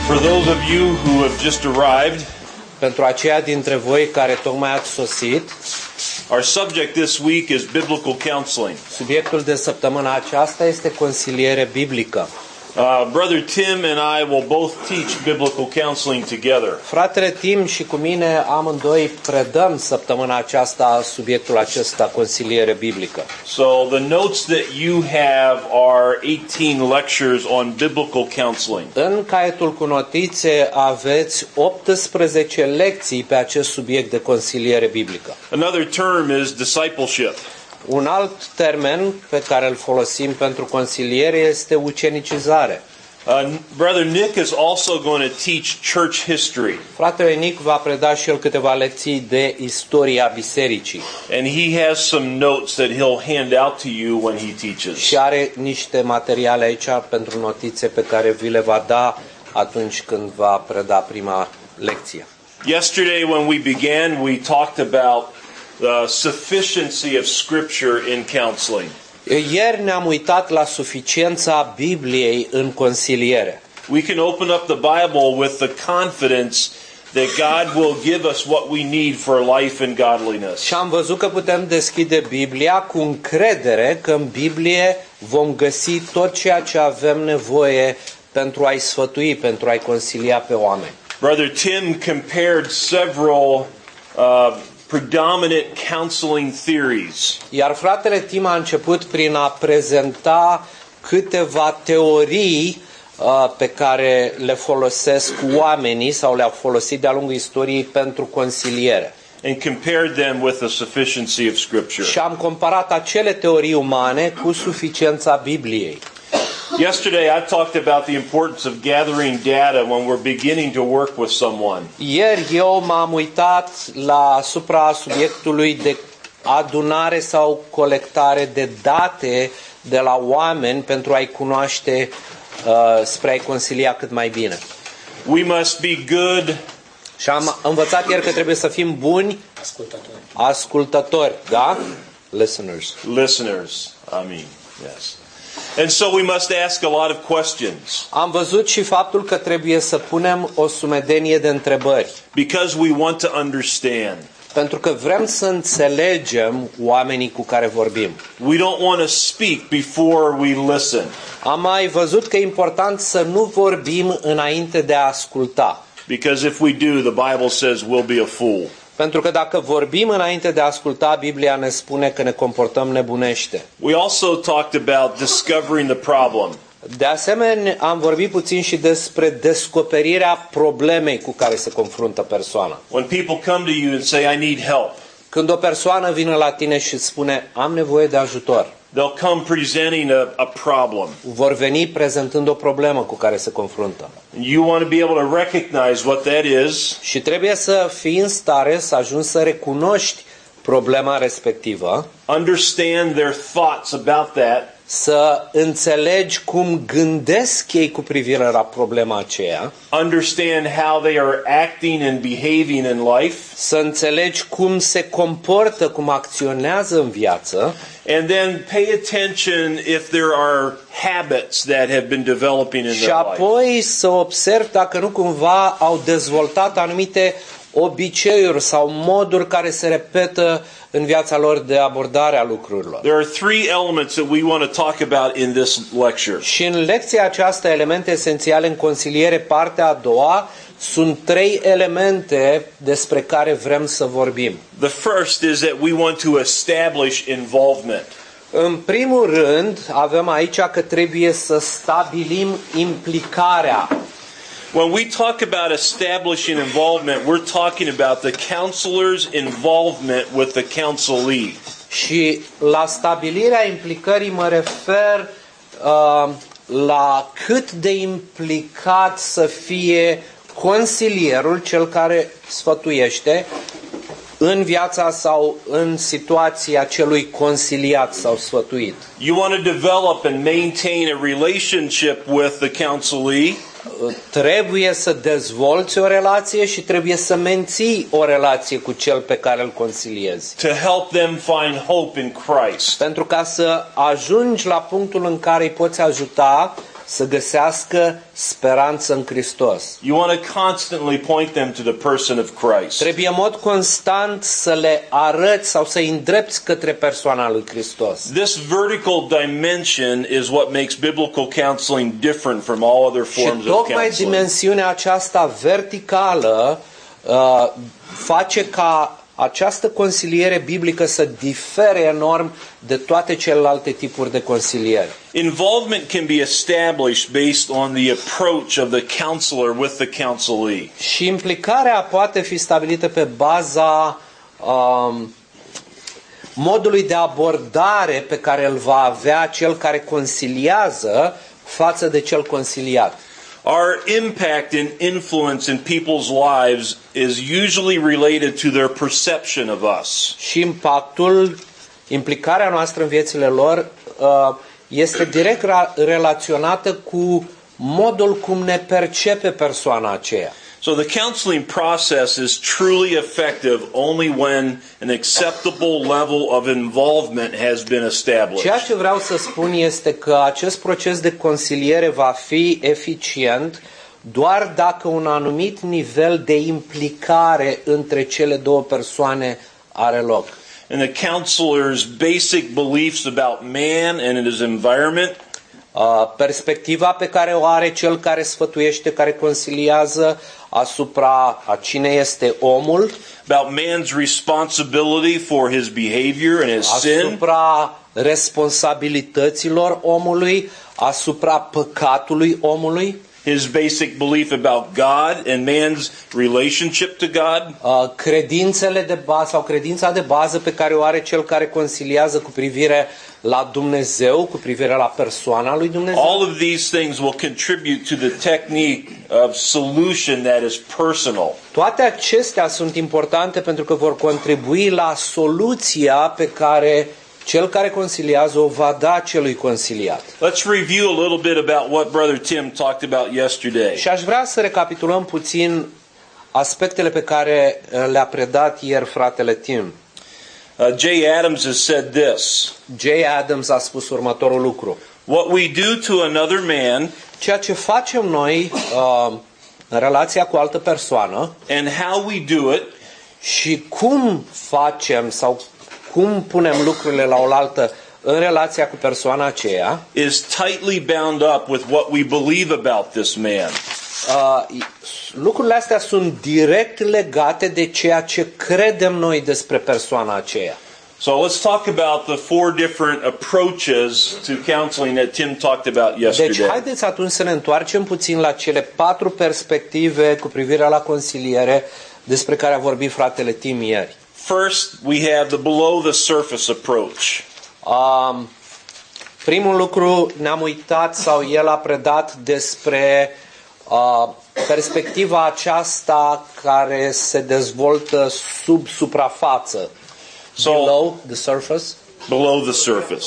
For those of you who have just arrived, pentru aceia dintre voi care tocmai ați sosit, our subject this week is biblical counseling. subiectul de săptămâna aceasta este consiliere biblică. Brother Tim and I will both teach biblical counseling together. Fratele Tim și cu mine amândoi predăm săptămâna aceasta subiectul acesta, consiliere biblică. So the notes that you have are 18 lectures on biblical counseling. În caietul cu notițe aveți 18 lecții pe acest subiect de consiliere biblică. Another term is discipleship. Un alt termen pe care îl folosim pentru consiliere este ucenicizare. Brother Nick is also going to teach church history. Fratele Nick va preda și el câteva lecții de istoria bisericii. And he has some notes that he'll hand out to you when he teaches. Și are niște materiale aici pentru notițe pe care vi le va da atunci când va preda prima lecție. Yesterday when we began, we talked about the sufficiency of Scripture in counseling. Ieri ne-am uitat la suficiența Bibliei în consiliere. We can open up the Bible with the confidence that God will give us what we need for life and godliness. Și am văzut că putem deschide Biblia cu încredere că în Biblie vom găsi tot ceea ce avem nevoie pentru a-i sfătui, pentru a-i consilia pe oameni. Brother Tim compared several predominant counseling theories. Iar fratele Tim a început prin a prezenta câteva teorii pe care le folosesc oamenii sau le-au folosit de-a lungul istoriei pentru consiliere. And compared them with the sufficiency of Scripture. Și am comparat acele teorii umane cu suficiența Bibliei. Yesterday I talked about the importance of gathering data when we're beginning to work with someone. Ieri eu m-am uitat asupra subiectului de adunare sau colectare de date de la oameni pentru a-i cunoaște, spre a-i consilia cât mai bine. We must be good Și am învățat ieri că trebuie să fim buni ascultători, da? Listeners. Yes. And so we must ask a lot of questions. Am văzut și faptul că trebuie să punem o sumedenie de întrebări. Because we want to understand. Pentru că vrem să înțelegem oamenii cu care vorbim. We don't want to speak before we listen. Am mai văzut că e important să nu vorbim înainte de a asculta. Because if we do, the Bible says we'll be a fool. Pentru că dacă vorbim înainte de a asculta, Biblia ne spune că ne comportăm nebunește. We also talked about discovering the problem. De asemenea, am vorbit puțin și despre descoperirea problemei cu care se confruntă persoana. When people come to you and say, I need help. Când o persoană vine la tine și spune, am nevoie de ajutor. They'll come presenting a problem. Vor veni prezentând o problemă cu care se confruntă. You want to be able to recognize what that is. Și trebuie să fii în stare să ajungi să recunoști problema respectivă. Understand their thoughts about that. Să înțelegi cum gândesc ei cu privire la problema aceea. Understand how they are acting and behaving in life. Să înțelegi cum se comportă, cum acționează în viață. And then pay attention if there are habits that have been developing in Și their life. apoi să observi dacă nu cumva au dezvoltat anumite obiceiuri sau moduri care se repetă în viața lor de abordare a lucrurilor. There are three elements that we want to talk about in this lecture. Și în lecția aceasta, elemente esențiale în consiliere, partea a doua, sunt 3 elemente despre care vrem să vorbim. The first is that we want to establish involvement. În primul rând, avem aici că trebuie să stabilim implicarea. When we talk about establishing involvement, we're talking about the counselor's involvement with the counselee. Și la stabilirea implicării mă refer la cât de implicat să fie consilierul, cel care sfătuiește, în viața sau în situația celui consiliat sau sfătuit. You want to develop and maintain a relationship with the counselee. Trebuie să dezvolți o relație și trebuie să menții o relație cu cel pe care îl consiliezi. To help them find hope in Christ. Pentru ca să ajungi la punctul în care îi poți ajuta să găsească speranță în Hristos. You want to constantly point them to the person of Christ. Trebuie în mod constant să le arăți sau să-i îndrepți către persoana lui Hristos. This vertical dimension is what makes biblical counseling different from all other Și forms of tocmai counseling. dimensiunea aceasta verticală face ca această consiliere biblică să difere enorm de toate celelalte tipuri de consiliere. Involvement can be established based on the approach of the counselor with the counselee. Și implicarea poate fi stabilită pe baza modului de abordare pe care îl va avea cel care consiliază față de cel consiliat. Our impact and influence in people's lives is usually related to their perception of us. Și implicarea noastră în viețile lor este direct relaționată cu modul cum ne percepe persoana aceea. So the counseling process is truly effective only when an acceptable level of involvement has been established. Ceea ce vreau să spun este că acest proces de consiliere va fi eficient doar dacă un anumit nivel de implicare între cele două persoane are loc. And the counselor's basic beliefs about man and his environment, Perspectiva pe care o are cel care sfătuiește, care consiliază asupra a cine este omul, about man's responsibility for his behavior and his sin, asupra responsabilităților omului, asupra păcatului omului, his basic belief about God and man's relationship to God, credințele de bază sau credința de bază pe care o are cel care consiliază cu privire la Dumnezeu, cu privire la persoana lui Dumnezeu. all of these things will contribute to the technique of solution that is personal. Toate acestea sunt importante pentru că vor contribui la soluția pe care cel care consiliază o va da celui consiliat. Let's review a little bit about what Brother Tim talked about yesterday. Și aș vrea să recapitulăm puțin aspectele pe care le-a predat ieri fratele Tim. Jay Adams has said this: Jay Adams a spus următorul lucru. what we do to another man Ceea ce facem noi în relația cu altă persoană and how we do it și cum facem sau cum punem lucrurile la oaltă în relația cu persoana aceea, is tightly bound up with what we believe about this man. lucrurile astea sunt direct legate de ceea ce credem noi despre persoana aceea. So let's talk about the four different approaches to counseling that Tim talked about Deci yesterday. haideți atunci să ne întoarcem puțin la cele 4 perspective cu privire la consiliere despre care a vorbit fratele Tim ieri. First, we have the below the surface approach. Primul lucru, ne-am uitat sau el a predat despre perspectiva aceasta care se dezvoltă sub suprafață. Below the surface. Below the surface.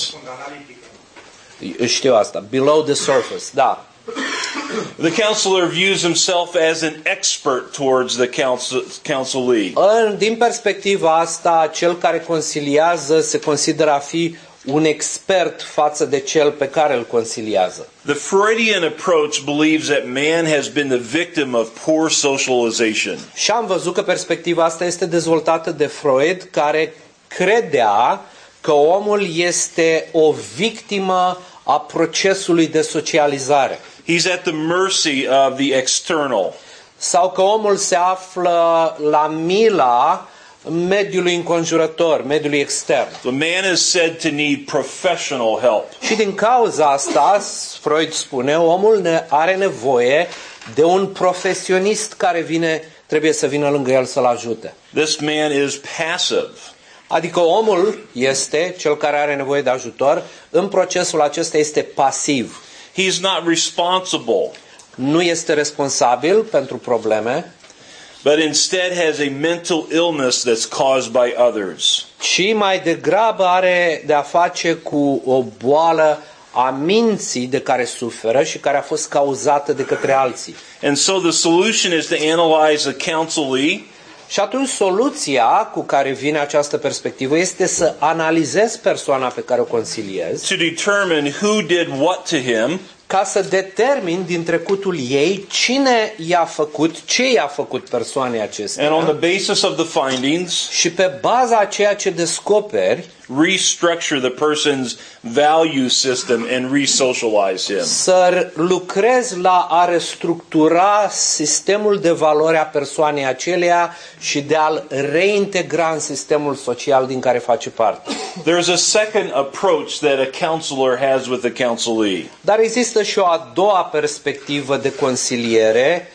Știu asta. Below the surface, da. The counselor views himself as an expert towards the counselee. Din perspectiva asta, cel care consiliază se consideră a fi un expert față de cel pe care îl consiliază. The Freudian approach believes that man has been the victim of poor socialization. Și am văzut că perspectiva asta este dezvoltată de Freud, care credea că omul este o victimă a procesului de socializare. He's at the mercy of the external. Sau că omul se află la mila mediului înconjurător, mediului extern. The man is said to need professional help. Și din cauza asta, Freud spune, omul are nevoie de un profesionist care trebuie să vină lângă el să-l ajute. This man is passive. Adică omul este, cel care are nevoie de ajutor, în procesul acesta este pasiv. He's not responsible, Nu este responsabil pentru probleme, but instead has a mental illness that's caused by others. ci mai degrabă are de a face cu o boală a minții de care suferă și care a fost cauzată de către alții. And so the solution is to analyze the counselee Și atunci soluția cu care vine această perspectivă este să analizezi persoana pe care o consiliezi to determine who did what to him ca să determin din trecutul ei cine i-a făcut, ce i-a făcut persoanei acestea. And on the basis of the findings, Și pe baza a ceea ce descoperi, restructure the person's value system and resocialize him. să lucrezi la a restructura sistemul de valori a persoanei aceleia și de a-l reintegra în sistemul social din care face parte. There's a second approach that a counselor has with the counselee. Dar există și o a doua perspectivă de consiliere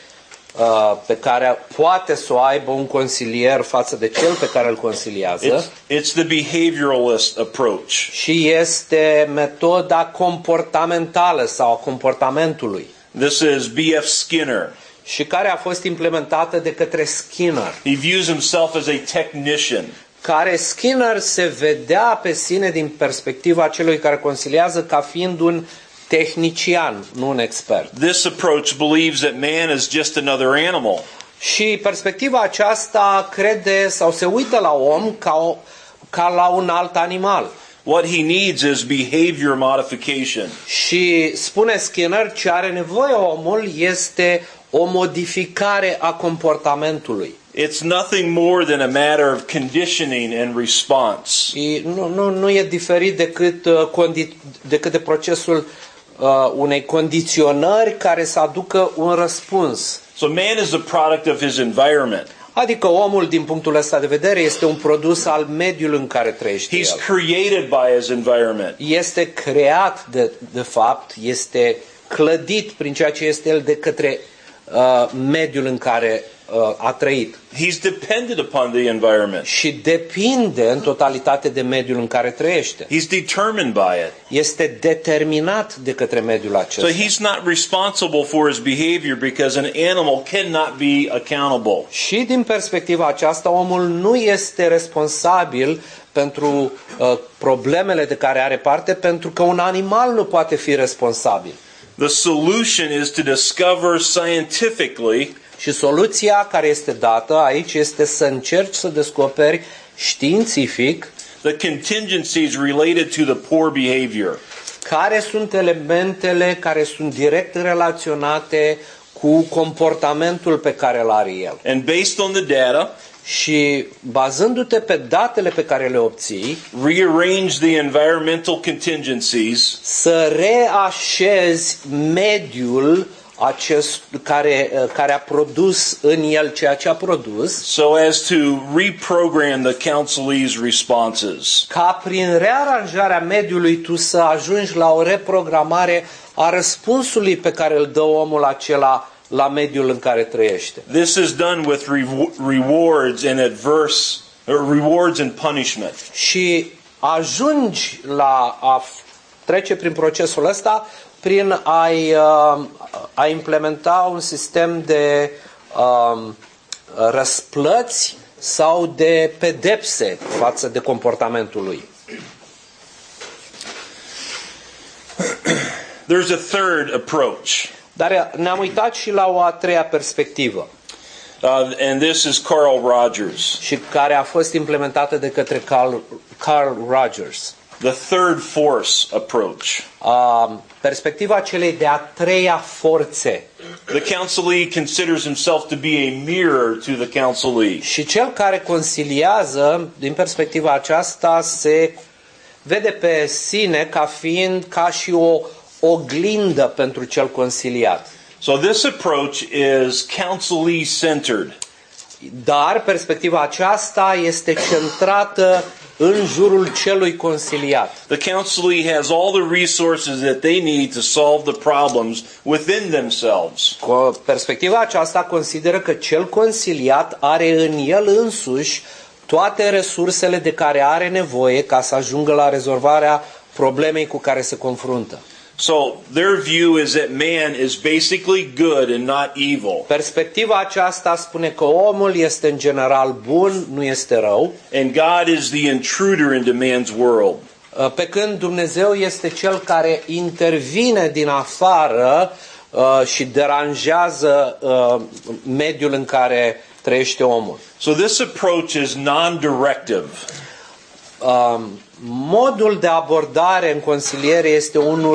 pe care poate să o aibă un consilier față de cel pe care îl consiliază. It's the behavioralist approach. Și este metoda comportamentală sau a comportamentului. This is B.F. Skinner. Și care a fost implementată de către Skinner. He views himself as a technician. Care Skinner se vedea pe sine din perspectiva celui care consiliază ca fiind un tehnician, nu un expert. This approach believes that man is just another animal. Și perspectiva aceasta crede sau se uită la om ca la un alt animal. What he needs is behavior modification. Și spune Skinner, ce are nevoie omul este o modificare a comportamentului. It's nothing more than a matter of conditioning and response. Nu e diferit decât de procesul unei condiționări care să aducă un răspuns. So man is a product of his environment. Adică omul, din punctul ăsta de vedere, este un produs al mediului în care trăiește He's el. created by his environment. Este creat, de fapt, este clădit prin ceea ce este el de către mediul în care a trăit. He's dependent upon the environment. Și depinde în totalitate de mediul în care trăiește. He's determined by it. Este determinat de către mediul acesta. So he's not responsible for his behavior because an animal cannot be accountable. Și din perspectiva aceasta, omul nu este responsabil pentru problemele de care are parte, pentru că un animal nu poate fi responsabil. The solution is to discover scientifically Și soluția care este dată aici este să încerci să descoperi științific the contingencies related to the poor behavior. care sunt elementele care sunt direct relaționate cu comportamentul pe care îl are el. And based on the data, Și bazându-te pe datele pe care le obții, rearrange the environmental contingencies să reașezi mediul care a produs în el ceea ce a produs, so as to reprogram the counselee's responses. ca prin rearanjarea mediului tu să ajungi la o reprogramare a răspunsului pe care îl dă omul acela la mediul în care trăiește. This is done with rewards and punishment. Și ajungi la a trece prin procesul ăsta prin a implementa un sistem de răsplăți sau de pedepse față de comportamentul lui. There's a third approach. Dar ne-am uitat și la o a treia perspectivă. And this is Carl Rogers. Și care a fost implementată de către Carl Rogers. The third force approach. Perspectiva celei de-a treia forțe. The counselee considers himself to be a mirror to the counselee. Și cel care consiliază, din perspectiva aceasta, se vede pe sine ca fiind ca și o oglindă pentru cel consiliat. So this approach is counselee-centered. Dar perspectiva aceasta este centrată în jurul celui consiliat. The counselee has all the resources that they need to solve the problems within themselves. Perspectiva aceasta consideră că cel consiliat are în el însuși toate resursele de care are nevoie ca să ajungă la rezolvarea problemei cu care se confruntă. So their view is that man is basically good and not evil. Perspectiva aceasta spune că omul este în general bun, nu este rău. And God is the intruder into man's world. Pe când Dumnezeu este cel care intervine din afară și deranjează mediul în care trăiește omul. So this approach is non-directive. Modul de abordare în consiliere este unul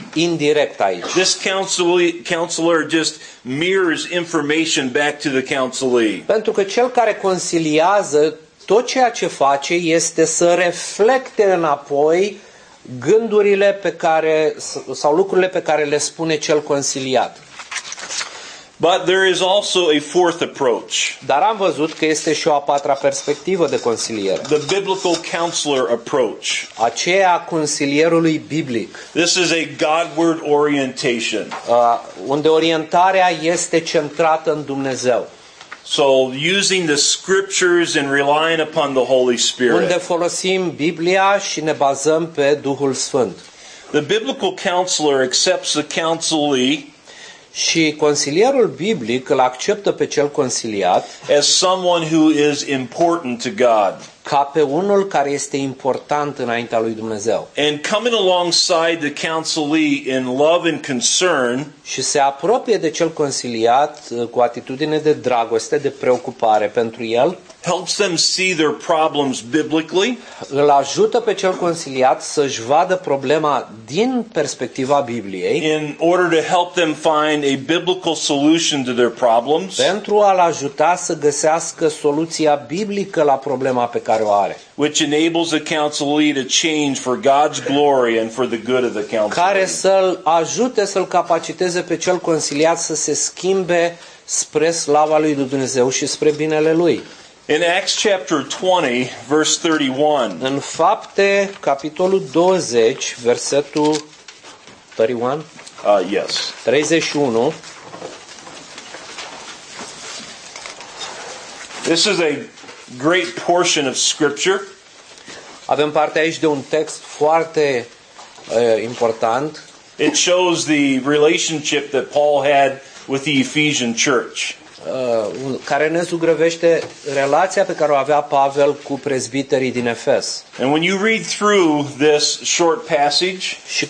indirect aici. This counselor just mirrors information back to the counselee. Pentru că cel care consiliază, tot ceea ce face este să reflecte înapoi gândurile pe care, sau lucrurile pe care le spune cel consiliat. But there is also a fourth approach. Dar am văzut că este și o a patra perspectivă de consiliere. The biblical counselor approach. Aceea a consilierului biblic. This is a Godward orientation. Unde orientarea este centrată în Dumnezeu. So using the scriptures and relying upon the Holy Spirit. Unde folosim Biblia și ne bazăm pe Duhul Sfânt. The biblical counselor accepts the counselee și consilierul biblic îl acceptă pe cel consiliat as someone who is important to God. Ca pe unul care este important înaintea lui Dumnezeu. And coming alongside the counselee in love and concern, și se apropie de cel consiliat cu atitudine de dragoste, de preocupare pentru el, helps them see their problems biblically. Îl ajută pe cel consiliat să-și vadă problema din perspectiva Bibliei. In order to help them find a biblical solution to their problems. Pentru a-l ajuta să găsească soluția biblică la problema pe care o are. Which enables the counselee to change for God's glory and for the good of the counselee. Care să-l ajute, să-l capaciteze pe cel consiliat să se schimbe spre slava lui Dumnezeu și spre binele lui. In Acts chapter 20, verse 31. În Fapte, capitolul 20, versetul 31. Yes. 31. This is a great portion of scripture. Avem parte aici de un text foarte important. It shows the relationship that Paul had with the Ephesian church. Care ne zugrăvește relația pe care o avea Pavel cu prezbiterii din Efes. And when you read through this short passage, și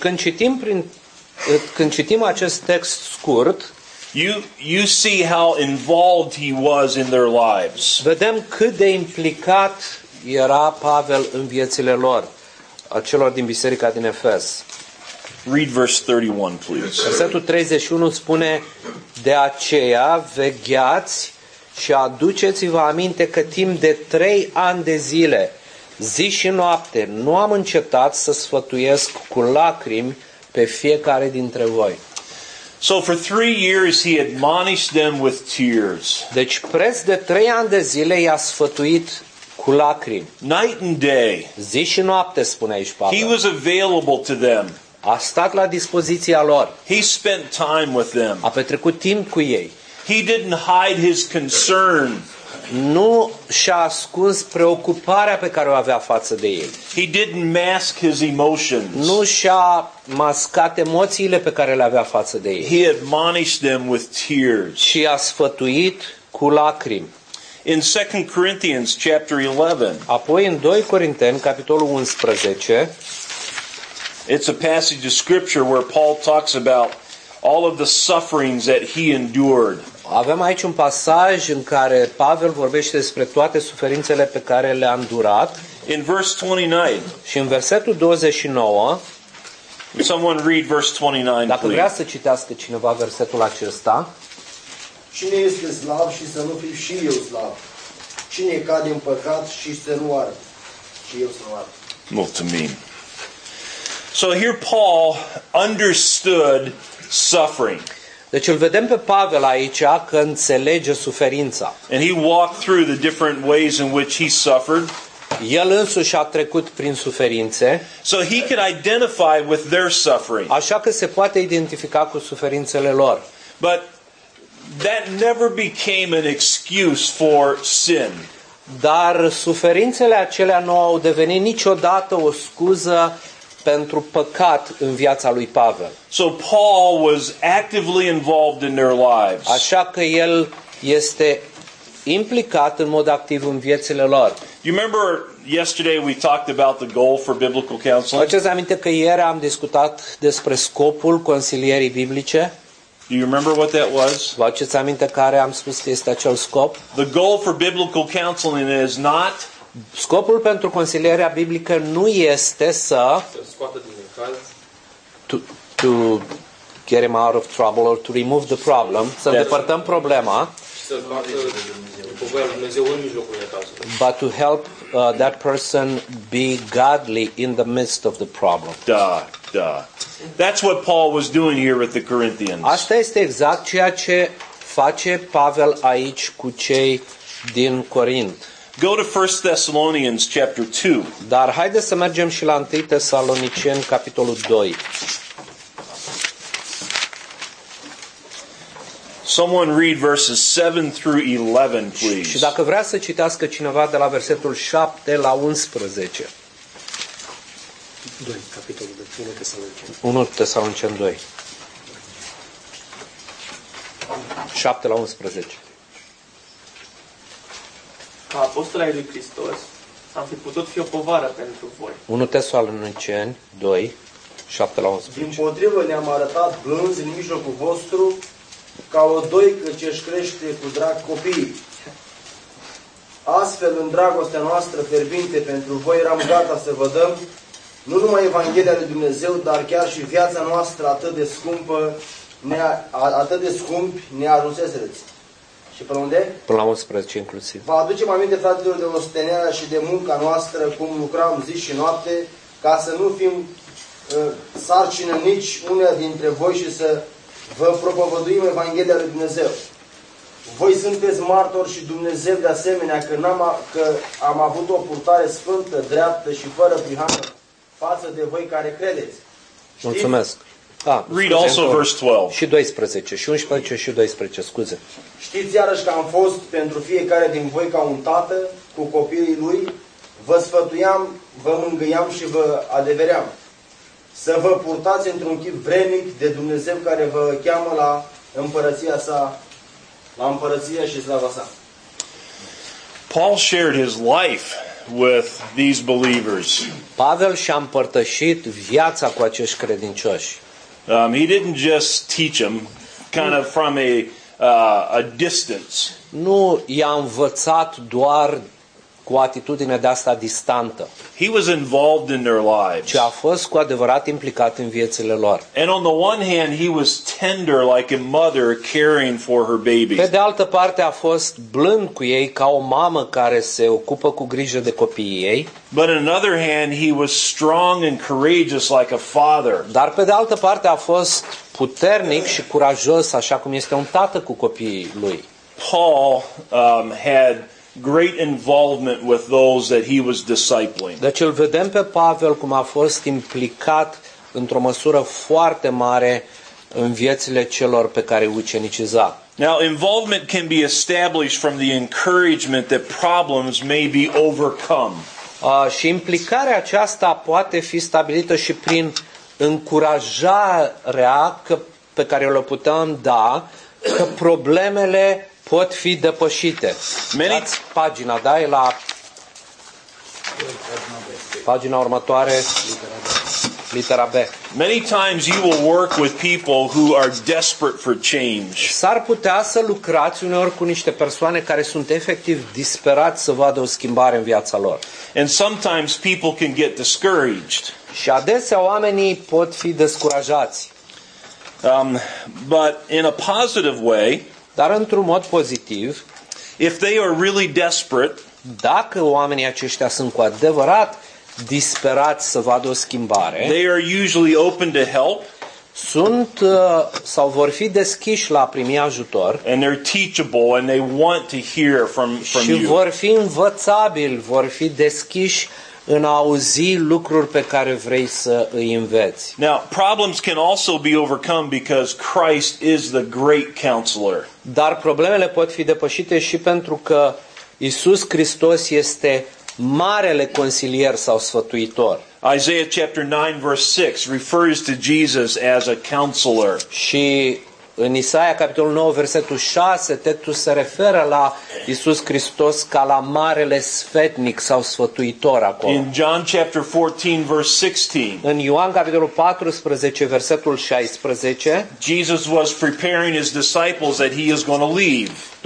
când citim acest text scurt, you see how involved he was in their lives. Vedem cât de implicat era Pavel în viețile lor, a celor din biserica din Efes. Read verse 31, please. Versetul 31 spune: de aceea vegheați și aduceți-vă aminte că timp de 3 ani de zile, zi și noapte, nu am încetat să sfătuiesc cu lacrimi pe fiecare dintre voi. So for 3 years he admonished them with tears. Deci preț de 3 ani de zile i-a sfătuit cu lacrimi. Night and day. Zi și noapte, spune aici Pavel. He was available to them. A stat la dispoziția lor. He spent time with them. A petrecut timp cu ei. He didn't hide his concern. Nu și-a ascuns preocuparea pe care o avea față de ei. He didn't mask his emotions. Nu și-a mascat emoțiile pe care le avea față de ei. He admonished them with tears. Și i-a sfătuit cu lacrimi. In 2 Corinthians chapter 11. Apoi în 2 Corinteni, capitolul 11, it's a passage of scripture where Paul talks about all of the sufferings that he endured. Avem aici un pasaj în care Pavel vorbește despre toate suferințele pe care le-a îndurat. In verse 29. Și în versetul 29, someone read verse 29, dacă please. vrea să citească cineva versetul acesta. Cine este slab și să nu fiu și eu slab? Cine cade în păcat și să nu arde? Și eu să nu arde. Well, to me. So here Paul understood suffering. Deci îl vedem pe Pavel aici că înțelege suferința. And he walked through the different ways in which he suffered. El însuși a trecut prin suferințe. So he could identify with their suffering. Așa că se poate identifica cu suferințele lor. But that never became an excuse for sin. Dar suferințele acelea nu au devenit niciodată o scuză pentru păcat în viața lui Pavel. So Paul was actively involved in their lives. Așa că el este implicat în mod activ în viețile lor. You remember yesterday we talked about the goal for biblical counseling? Faceți aminte că ieri am discutat despre scopul consilierii biblice? Do you remember what that was? Vă aduceți aminte care am spus că este acel scop? The goal for biblical counseling is not Scopul pentru consilierea biblică nu este să to get him out of trouble or to remove the problem, să îndepărtăm problema, Să facă voia lui Dumnezeu în mijlocul necazului. but to help that person be godly in the midst of the problem. That's what Paul was doing here with the Corinthians. Asta este exact ceea ce face Pavel aici cu cei din Corint. Go to 1 Thessalonians chapter 2. Dar haideți să mergem și la 1 Tesaloniceni, capitolul 2. Someone read verses 7 through 11, Și please. dacă vrea să citească cineva de la versetul 7 la 11. 2, capitolul de 1 Tesaloniceni. 1 Tesaloniceni 2. 7 la 11. Ca apostol ai lui Hristos, am fi putut fi o povară pentru voi. 1 Tesaloniceni 2, 7 la 11. Dimpotrivă ne-am arătat blânzi în mijlocul vostru, ca o doică ce-și crește cu drag copiii. Astfel, în dragostea noastră fierbinte pentru voi, eram gata să vă dăm nu numai Evanghelia lui Dumnezeu, dar chiar și viața noastră atât de scumpă, atât de scumpi ne ajunseseți. Și până unde? Până la 11 inclusiv. Vă aducem aminte, fraților, de ostenerea și de munca noastră, cum lucram zi și noapte, ca să nu fim sarcină nici una dintre voi și să vă propovăduim Evanghelia lui Dumnezeu. Voi sunteți martori și Dumnezeu de asemenea că am avut o purtare sfântă, dreaptă și fără prihană față de voi care credeți. Mulțumesc. Read also verse 12. Și 12, și 11 și 12, scuze. Știți iarăși că am fost pentru fiecare din voi ca un tată cu copiii lui, vă sfătuiam, vă mângâiam și vă adeveream. Să vă purtați într-un chip vrednic de Dumnezeu care vă cheamă la împărăția sa, la împărăția și slava sa. Paul shared his life with these believers. Pavel și-a împărtășit viața cu acești credincioși. He didn't just teach them kind of from a distance. Nu i-a învățat doar cu o atitudine de asta distantă, He was involved in their lives. ci a fost cu adevărat implicat în viețile lor. And on the one hand, he was tender like a mother caring for her baby. Pe de altă parte a fost blând cu ei ca o mamă care se ocupă cu grijă de copiii ei, But on another hand, he was strong and courageous like a father. dar pe de altă parte a fost puternic și curajos așa cum este un tată cu copiii lui. Paul had great involvement with those that he was discipling. Deci îl vedem pe Pavel cum a fost implicat într-o măsură foarte mare în viețile celor pe care îi uceniciza. Now, involvement can be established from the encouragement that problems may be overcome. Și implicarea aceasta poate fi stabilită și prin încurajarea pe care o putem da că problemele pot fi depășite. Dați pagina, da? E la pagina următoare, litera B. Many times you will work with people who are desperate for change. S-ar putea să lucrați uneori cu niște persoane care sunt efectiv disperați să vadă o schimbare în viața lor. And sometimes people can get discouraged. Și adesea oamenii pot fi descurajați. But in a positive way, Dar într-un mod pozitiv, if they are really desperate, dacă oamenii aceștia sunt cu adevărat disperați să vadă o schimbare, they are usually open to help sunt sau vor fi deschiși la a primi ajutor and they're teachable and they want to hear from și you. vor fi învățabili, vor fi deschiși în a auzi lucruri pe care vrei să îi înveți. Now, problems can also be overcome because Christ is the great counselor. Dar problemele pot fi depășite și pentru că Iisus Hristos este marele consilier sau sfătuitor. Isaiah chapter 9 verse 6 refers to Jesus as a counselor. Și în Isaia, capitolul 9, versetul 6, textul se referă la Iisus Hristos ca la marele sfetnic sau sfătuitor acolo. In John chapter 14 verse 16, În Ioan, capitolul 14, versetul 16, Jesus was preparing his disciples that he is going to leave.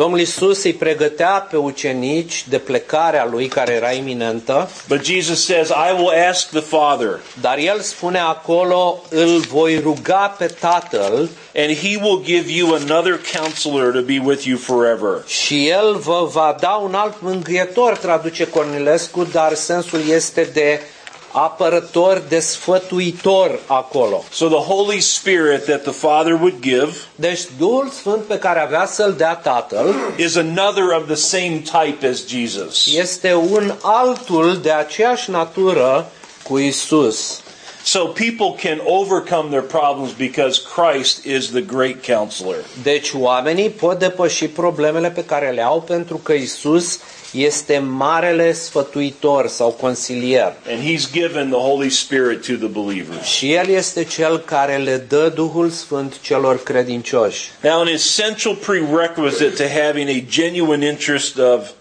Domnul Iisus îi pregătea pe ucenici de plecarea lui care era iminentă, But Jesus says, I will ask the Father, dar el spune acolo, îl voi ruga pe Tatăl and he will give you another counselor to be with you forever. și el vă va da un alt mângâietor, traduce Cornilescu, dar sensul este de apărător, de sfătuitor acolo. So the Holy Spirit that the Father would give Deci Duhul Sfânt pe care avea să-l dea Tatăl is another of the same type as Jesus. este un altul de aceeași natură cu Isus. So people can overcome their problems because Christ is the great counselor. Deci oamenii pot depăși problemele pe care le au pentru că Isus este marele sfătuitor sau consilier. And he's given the Holy Spirit to the believers. Și El este Cel care le dă Duhul Sfânt celor credincioși. Now, an essential prerequisite to having a genuine interest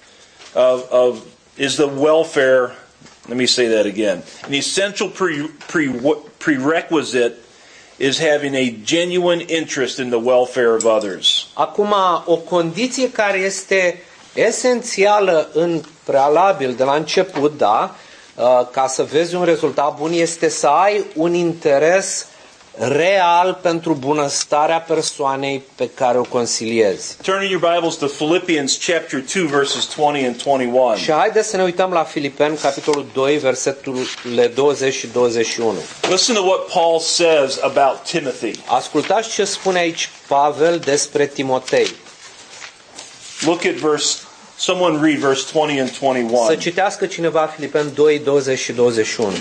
is the welfare. Let me say that again. An essential prerequisite is having a genuine interest in the welfare of others. Acum, o condiție care este esențială în prealabil, de la început, da, ca să vezi un rezultat bun, este să ai un interes real pentru bunăstarea persoanei pe care o consiliezi. Turn in your Bibles to Philippians chapter 2 verses 20 and 21. Și haideți să ne uităm la Filipeni, capitolul 2, verseturile 20 și 21. Listen to what Paul says about Timothy. Ascultați ce spune aici Pavel despre Timotei. Look at someone read verse 20 and 21. Să citească cineva Filipeni 2, 20 și 21.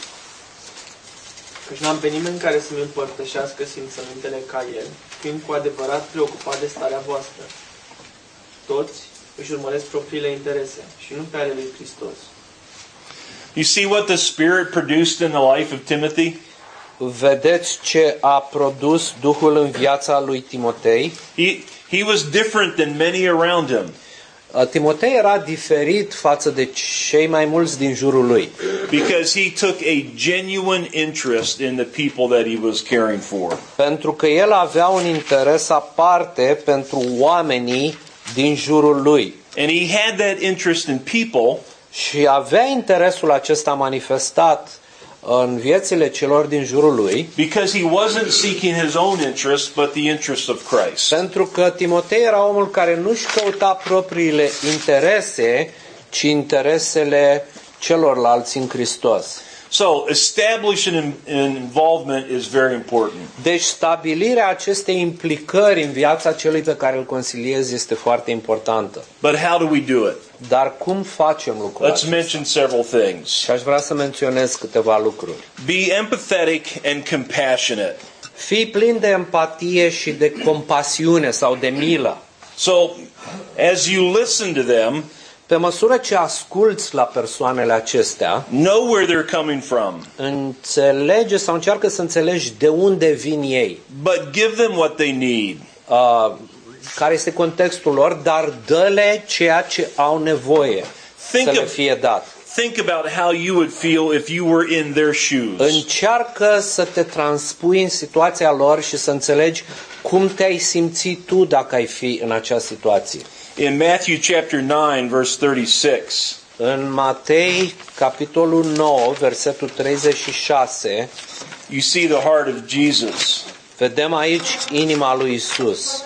Căci n-am pe nimeni care să-mi împărtășească simțămintele ca el, fiind cu adevărat preocupat de starea voastră. Toți își urmăresc propriile interese și nu pe ale lui Hristos. You see what the Spirit produced in the life of Timothy? Vedeți ce a produs Duhul în viața lui Timotei? He was different than many around him. Timotei era diferit față de cei mai mulți din jurul lui. Because he took a genuine interest in the people that he was caring for. Pentru că el avea un interes aparte pentru oamenii din jurul lui. And he had that interest in people Și avea interesul acesta manifestat în viețile celor din jurul lui, because he wasn't seeking his own interest, but the interest of Christ. pentru că Timotei era omul care nu-și căuta propriile interese, ci interesele celorlalți în Hristos. So, establishing involvement is very important. Deci stabilirea acestei implicări în viața celui pe care îl consiliezi este foarte importantă. But how do we do it? Dar cum facem lucrul Let's acesta? mention several things. Și aș vrea să menționez câteva lucruri. Be empathetic and compassionate. Fii plin de empatie și de compasiune sau de milă. So, as you listen to them, Pe măsură ce asculți la persoanele acestea, know where they're coming from, înțelege sau încearcă să înțelegi de unde vin ei, but give them what they need. care este contextul lor, dar dă-le ceea ce au nevoie să le fie dat. Think about how you would feel if you were in their shoes. Încearcă să te transpui în situația lor și să înțelegi cum te-ai simți tu dacă ai fi în acea situație. In Matthew chapter 9, verse 36, În Matei, capitolul 9, versetul 36, you see the heart of Jesus. vedem aici inima lui Isus.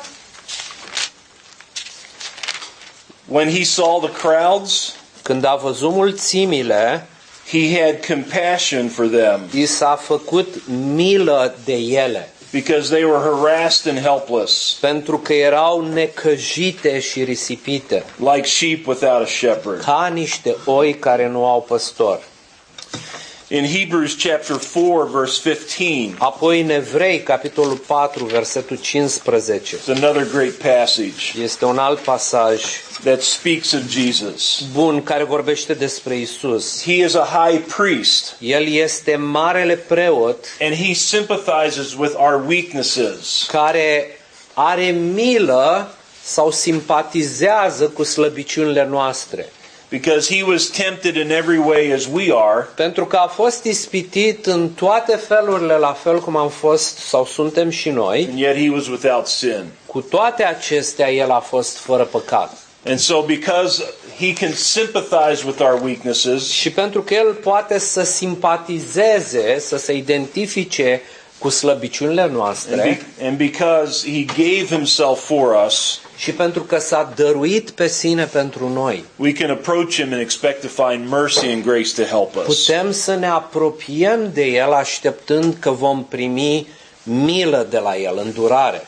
When he saw the crowds, Când a văzut mulțimile, he had compassion for them i s-a făcut milă de ele, because they were harassed and helpless, pentru că erau necăjite și risipite, like sheep without a shepherd. ca niște oi care nu au păstor. In Hebrews chapter 4, verse 15, Apoi în Evrei, capitolul 4, versetul 15, it's another great passage este un alt pasaj that speaks of Jesus. bun care vorbește despre Isus. He is a high priest, El este marele preot and he sympathizes with our weaknesses. care are milă sau simpatizează cu slăbiciunile noastre. because he was tempted in every way as we are, Pentru că a fost ispitit în toate felurile, la fel cum am fost sau suntem și noi, and yet he was without sin. cu toate acestea el a fost fără păcat. And so because he can sympathize with our weaknesses, Și pentru că el poate să simpatizeze, să se identifice cu slăbiciunile noastre, and because he gave himself for us, și pentru că s-a dăruit pe sine pentru noi, we can approach him and expect to find mercy and grace to help us. putem să ne apropiem de el așteptând că vom primi milă de la el, îndurare.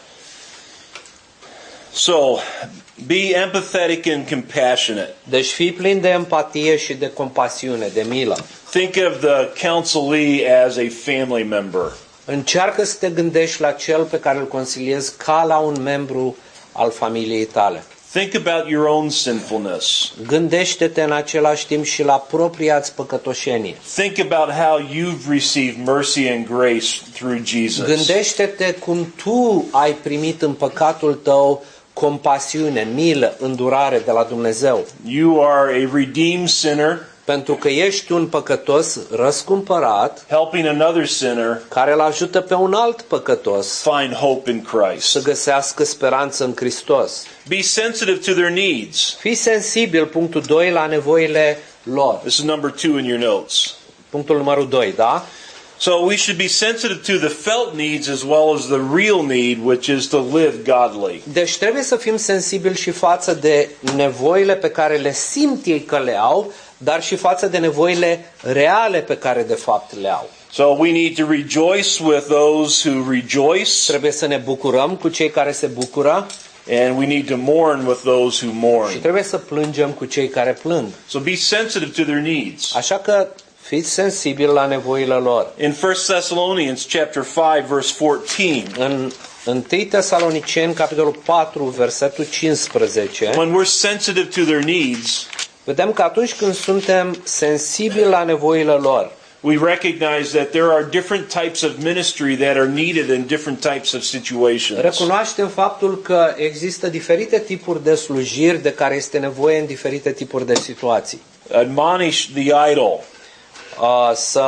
So, be empathetic and compassionate. Deci fii plin de empatie și de compasiune, de milă. Think of the counselee as a family member. Încearcă să te gândești la cel pe care îl consiliezi ca la un membru al familiei tale. Think about your own sinfulness. Gândește-te în același timp și la propria-ți păcătoșenie. Think about how you've received mercy and grace through Jesus. Gândește-te cum tu ai primit în păcatul tău compasiune, milă, îndurare de la Dumnezeu. You are a redeemed sinner, Pentru că ești un păcătos răscumpărat helping another sinner care îl ajută pe un alt păcătos find hope in Christ. să găsească speranță în Hristos. Be sensitive to their needs. Fii sensibil, punctul 2, la nevoile lor. This is number 2 in your notes. Punctul numărul 2, da? So we should be sensitive to the felt needs as well as the real need, which is to live godly. Deci trebuie să fim sensibili și față de nevoile pe care le simt ei că le au, dar și față de nevoile reale pe care de fapt le au. So we need to rejoice with those who rejoice, Trebuie să ne bucurăm cu cei care se bucură and we need to mourn with those who și mourn. trebuie să plângem cu cei care plâng. So be sensitive to their needs. Așa că fiți sensibili la nevoile lor. In 1 Thessalonians chapter 5 verse 14, În 1 Tesaloniceni, capitolul 4, versetul 15, when we're sensitive to their needs, vedem că atunci când suntem sensibili la nevoile lor, we recognize that there are different types of ministry that are needed in different types of situations. recunoaștem faptul că există diferite tipuri de slujiri de care este nevoie în diferite tipuri de situații. Admonish the idle. Să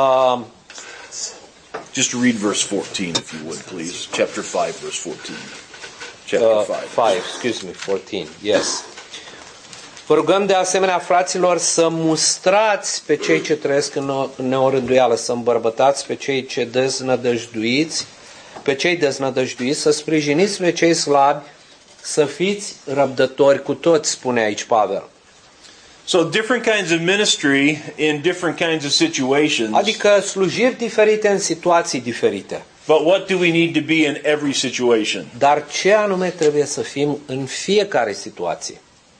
Just read verse 14 if you would, please. Chapter 5 verse 14. Chapter 5. 14, yes. Vă rugăm de asemenea, fraților, să mustrați pe cei ce trăiesc în neorânduială, să îmbărbătați pe cei ce deznădăjduiți, să sprijiniți pe cei slabi, să fiți răbdători cu toți, spune aici Pavel. So different kinds of ministry in different kinds of situations. Adică slujiri diferite în situații diferite. But what do we need to be in every situation? Dar ce anume trebuie să fim în fiecare situație?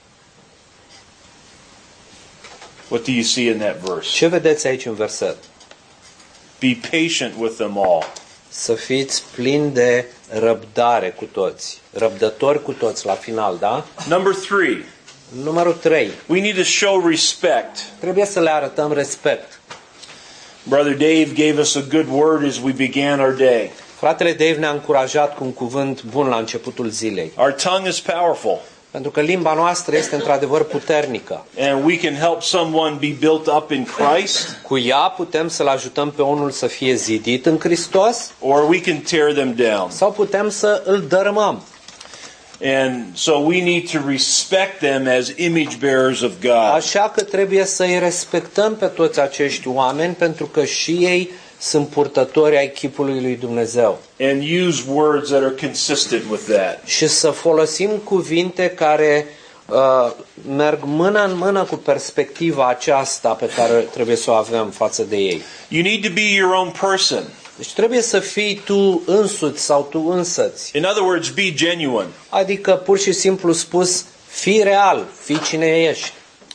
What do you see in that verse? Ce vedeți aici în verset? Be patient with them all. Să fiți plini de răbdare cu toți. Răbdători cu toți la final, da? Number 3, Numărul 3. we need to show respect. Trebuie să le arătăm respect. Brother Dave gave us a good word as we began our day. Fratele Dave ne-a încurajat cu un cuvânt bun la începutul zilei. Our tongue is powerful, Pentru că limba noastră este într-adevăr puternică. and we can help someone be built up in Christ, Cu ea putem să-l ajutăm pe unul să fie zidit în Hristos or we can tear them down. sau putem să îl dărâmăm. And so we need to respect them as image bearers of God. Așa că trebuie să-i respectăm pe toți acești oameni pentru că și ei sunt purtători ai chipului lui Dumnezeu. And use words that are consistent with that. Și să folosim cuvinte care merg mână în mână cu perspectiva aceasta pe care trebuie să o avem față de ei. You need to be your own person. Deci trebuie să fii tu însuți sau tu însăți. In other words, be genuine. Adică pur și simplu spus, fii real, fii cine ești.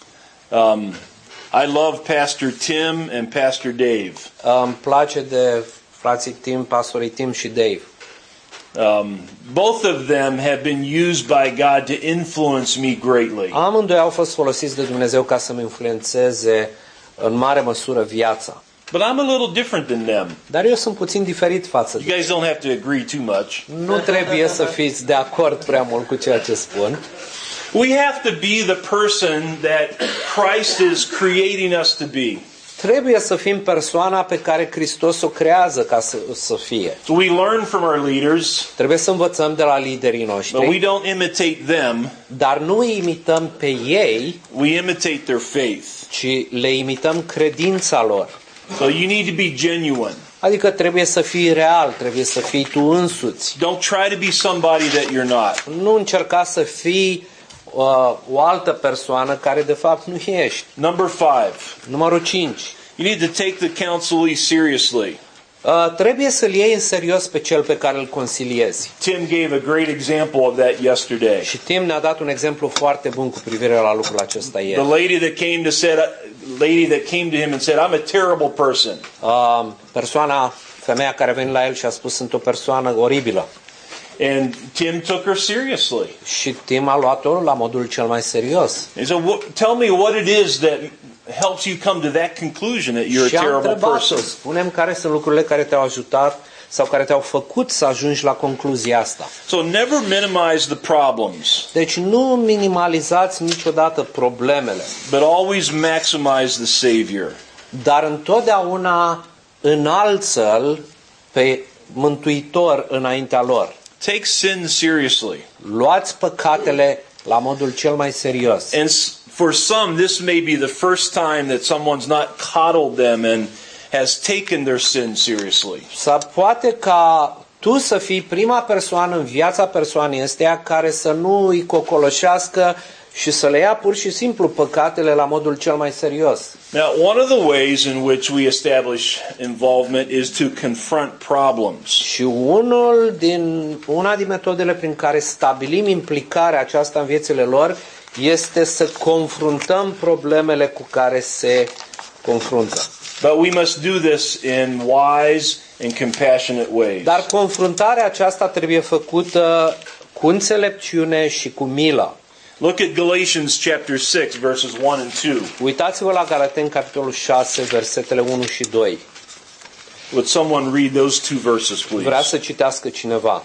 I love Pastor Tim and Pastor Dave. Îmi place de frații Tim, pastorii Tim și Dave. Both of them have been used by God to influence me greatly. Amândoi au fost folosiți de Dumnezeu ca să-mi influențeze în mare măsură viața. But I'm a little different than them. Dar eu sunt puțin diferit față de You guys don't have to agree too much. Nu trebuie să fiți de acord prea mult cu ceea ce spun. We have to be the person that Christ is creating us to be. Trebuie să fim persoana pe care Hristos o creează ca să fie. So we learn from our leaders, Trebuie să învățăm de la liderii but we noștri, don't imitate them. dar nu îi imităm pe ei, We imitate their faith. ci le imităm credința lor. So you need to be genuine. Adică trebuie să fii real, trebuie să fii tu însuți. Don't try to be somebody that you're not. Nu încerca să fii o altă persoană care de fapt nu ești. Number 5. Numărul 5. You need to take the counselee seriously. Trebuie să-l iei în serios pe cel pe care îl consiliezi. Tim gave a great example of that yesterday. Și Tim ne-a dat un exemplu foarte bun cu privire la lucrul acesta The ieri. lady that came to him and said, "I'm a terrible person." Femeia care a venit la el și a spus, sunt o persoană oribilă. And Tim took her seriously. Și Tim a luat-o la modul cel mai serios. He said, "Tell me what it is that helps you come to that conclusion that you're Și a am terrible întrebat-o, person." spune-mi care sunt lucrurile care te-au ajutat sau care te-au făcut să ajungi la concluzia asta. So never minimize the problems, Deci nu minimalizați niciodată problemele, but always maximize the Savior. dar întotdeauna înalță-l pe Mântuitor înaintea lor. Take sin seriously. Luați păcatele la modul cel mai serios. And for some, this may be the first time that someone's not coddled them and has taken their sin seriously. Sau poate ca tu să fii prima persoană în viața persoanei ăsteia care să nu îi cocoloșească și să le ia pur și simplu păcatele la modul cel mai serios. Now, one of the ways in which we establish involvement is to confront problems. Și una din metodele prin care stabilim implicarea aceasta în viețile lor este să confruntăm problemele cu care se confruntă. But we must do this in wise and compassionate ways. Dar confruntarea aceasta trebuie făcută cu înțelepciune și cu milă. Look at Galatians chapter 6, verses 1 and 2. Uitați-vă la Galateni, capitolul 6, versetele 1 și 2. Would someone read those two verses, Vrea please? să citească cineva.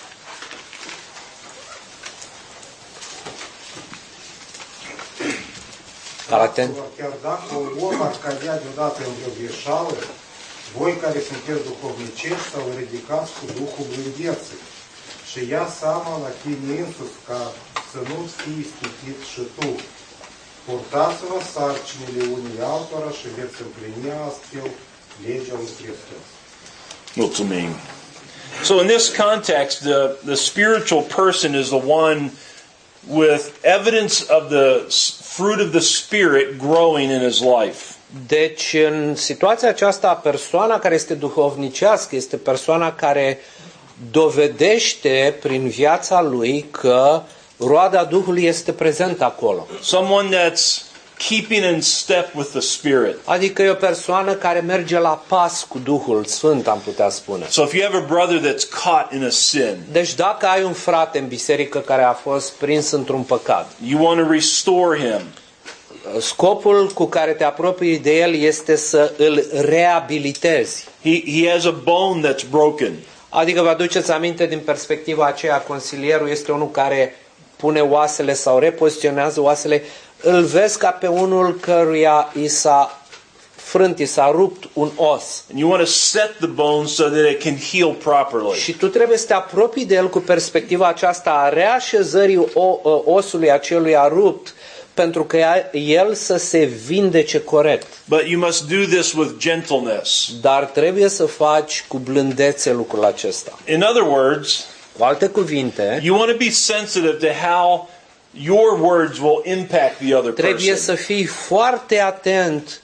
Galateni. Chiar dacă un om ar cădea deodată într-o greșeală, voi care sunteți duhovnicești sau ridicați cu Duhul blândeții și ia seama la tine însuți ca să nu-ți fii ispitit și tu. Purtați-vă sarcinile unii altora și veți împlini astfel legea lui Hristos. Mulțumim. So in this context, the spiritual person is the one with evidence of the fruit of the Spirit growing in his life. Deci, în situația aceasta, persoana care este duhovnicească este persoana care dovedește prin viața lui că roada Duhului este prezentă acolo. Someone that's keeping in step with the Spirit. Adică e o persoană care merge la pas cu Duhul Sfânt, am putea spune. So if you have a brother that's caught in a sin, Deci dacă ai un frate în biserică care a fost prins într-un păcat, you want to restore him. scopul cu care te apropii de el este să îl reabilitezi. He has a bone that's broken. Adică vă aduceți aminte din perspectiva aceea, consilierul este unul care pune oasele sau repoziționează oasele, îl vezi ca pe unul căruia i s-a frânt, i s-a rupt un os. And you want to set the bone so that it can heal properly. Și tu trebuie să te apropii de el cu perspectiva aceasta a reașezării osului aceluia rupt, pentru că el să se vindece corect. But you must do this with gentleness. Dar trebuie să faci cu blândețe lucrul acesta. In other words, Cu alte cuvinte, you want to be sensitive to how your words will impact the other trebuie să person. fii foarte atent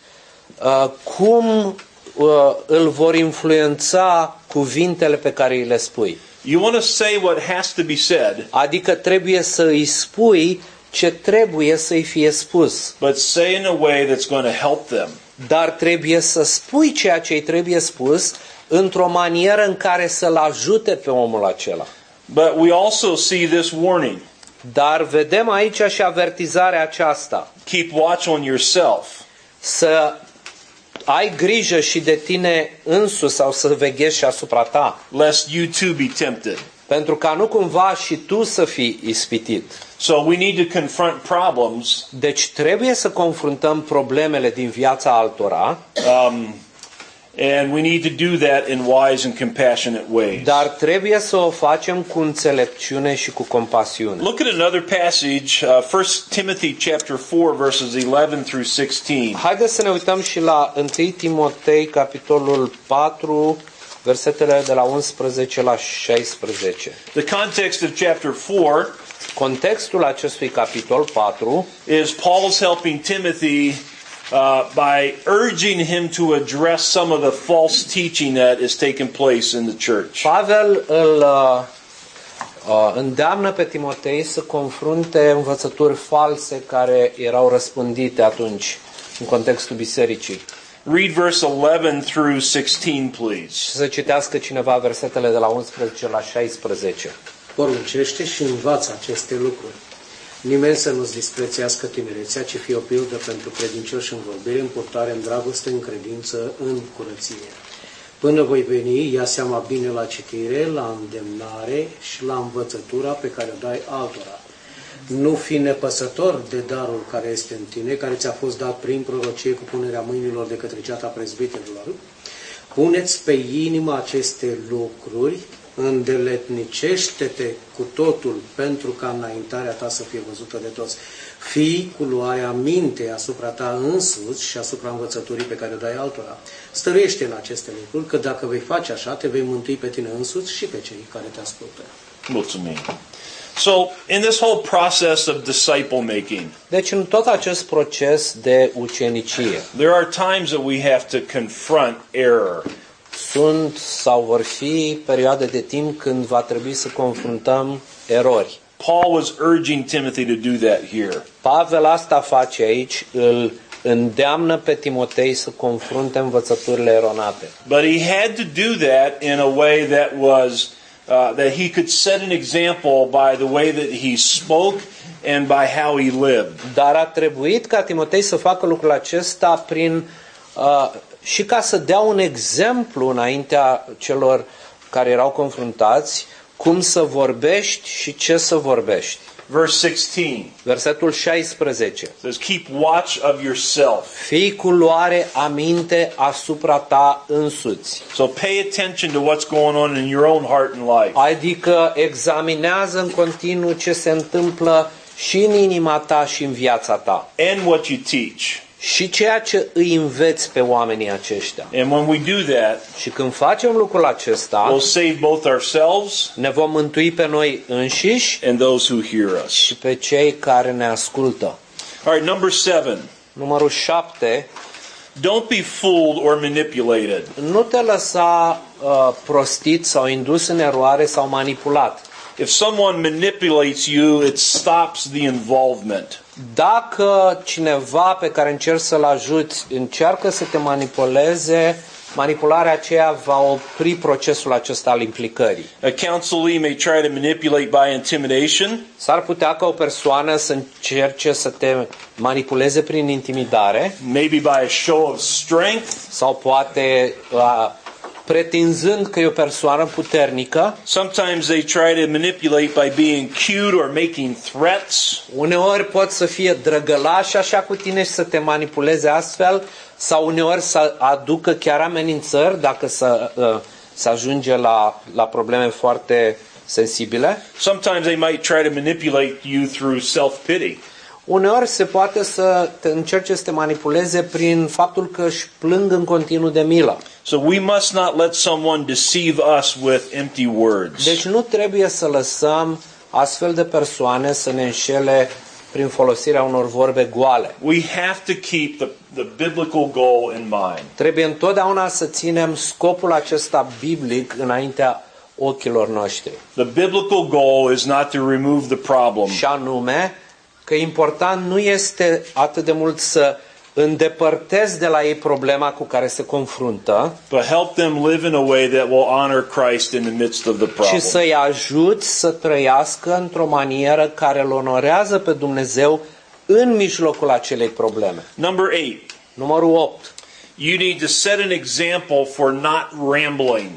cum îl vor influența cuvintele pe care îi le spui. You want to say what has to be said, Adică trebuie să îi spui ce trebuie să-i fie spus. but say in a way that's going to help them. Dar trebuie să spui ceea ce îi trebuie spus într-o manieră în care să-l ajute pe omul acela. But we also see this warning. Dar vedem aici și avertizarea aceasta. Keep watch on yourself, Să ai grijă și de tine însuți sau să veghezi și asupra ta. lest you too be tempted. Pentru ca nu cumva și tu să fii ispitit. So we need to confront problems, Deci trebuie să confruntăm problemele din viața altora, and we need to do that in wise and compassionate ways. dar trebuie să o facem cu înțelepciune și cu compasiune. Look at another passage, 1 Timothy chapter 4, verses 11 through 16. Haideți să ne uităm și la 1 Timotei, capitolul 4, versetele de la 11 la 16. The context of chapter 4 Contextul acestui capitol 4 is Paul's helping Timothy by urging him to address some of the false teaching that is taking place in the church. Pavel îl îndeamnă pe Timotei să confrunte învățături false care erau răspândite atunci în contextul bisericii. Read verse 11 through 16, please. Și să citească cineva versetele de la 11 la 16. Poruncește și învață aceste lucruri. Nimeni să nu-ți disprețuiască tinerețea, ci fie o pildă pentru credincioși în vorbire, în purtare, în dragoste, în credință, în curăție. Până voi veni, ia seama bine la citire, la îndemnare și la învățătura pe care o dai altora. Nu fi nepăsător de darul care este în tine, care ți-a fost dat prin prorocie cu punerea mâinilor de către ceata prezbiterilor. Puneți pe inimă aceste lucruri, îndeletnicește-te cu totul pentru ca înaintarea ta să fie văzută de toți. Fii cu luarea minte asupra ta însuți și asupra învățăturii pe care o dai altora. Stăruiește în aceste lucruri, că dacă vei face așa, te vei mântui pe tine însuți și pe cei care te ascultă. Mulțumim. So, in this whole process of disciple making, Deci în tot acest proces de ucenicie there are times that we have to confront error. sunt sau vor fi perioade de timp când va trebui să confruntăm erori. Paul was urging Timothy to do that here. Pavel asta face aici, îl îndeamnă pe Timotei să confrunte învățăturile eronate. But he had to do that in a way that was that he could set an example by the way that he spoke and by how he lived. Dar a trebuit ca Timotei să facă lucrul acesta prin și ca să dea un exemplu înaintea celor care erau confruntați, cum să vorbești și ce să vorbești. Verse 16 Versetul 16. says, "Keep watch of yourself." Fii cu luare aminte asupra ta însuți. So pay attention to what's going on in your own heart and life. Adică examinează în continuu ce se întâmplă și în inima ta și în viața ta. And what you teach. Și ceea ce îi înveți pe oamenii aceștia. And when we do that, Și când facem lucrul acesta, we'll save both ourselves ne vom mântui pe noi înșiși and those who hear us. și pe cei care ne ascultă. All right, number 7. Numărul 7. Don't be fooled or manipulated. Nu te lăsa prostit sau indus în eroare sau manipulat. If someone manipulates you, it stops the involvement. Dacă cineva pe care încerci să-l ajuți încearcă să te manipuleze, manipularea aceea va opri procesul acesta al implicării. A counselee may try to manipulate by intimidation, S-ar putea ca o persoană să încerce să te manipuleze prin intimidare maybe by a show of strength, sau poate pretinzând că e o persoană puternică. sometimes they try to manipulate by being cute or making threats. Uneori pot să fie drăgălași așa cu tine și să te manipuleze astfel, sau uneori să aducă chiar amenințări dacă să ajunge la probleme foarte sensibile. Sometimes they might try to manipulate you through self-pity. Uneori se poate să te încerce să te manipuleze prin faptul că își plâng în continuu de milă. So we must not let someone deceive us with empty words. Deci nu trebuie să lăsăm astfel de persoane să ne înșele prin folosirea unor vorbe goale. We have to keep the biblical goal in mind. Trebuie întotdeauna să ținem scopul acesta biblic înaintea ochilor noștri. The biblical goal is not to remove the problem, Și anume că important nu este atât de mult să îndepărtezi de la ei problema cu care se confruntă, but help them live in a way that will honor Christ in the midst of the ci problem. să-i ajuți să trăiască într-o manieră care îl onorează pe Dumnezeu în mijlocul acelei probleme. Number 8. Numărul 8. You need to set an example for not rambling.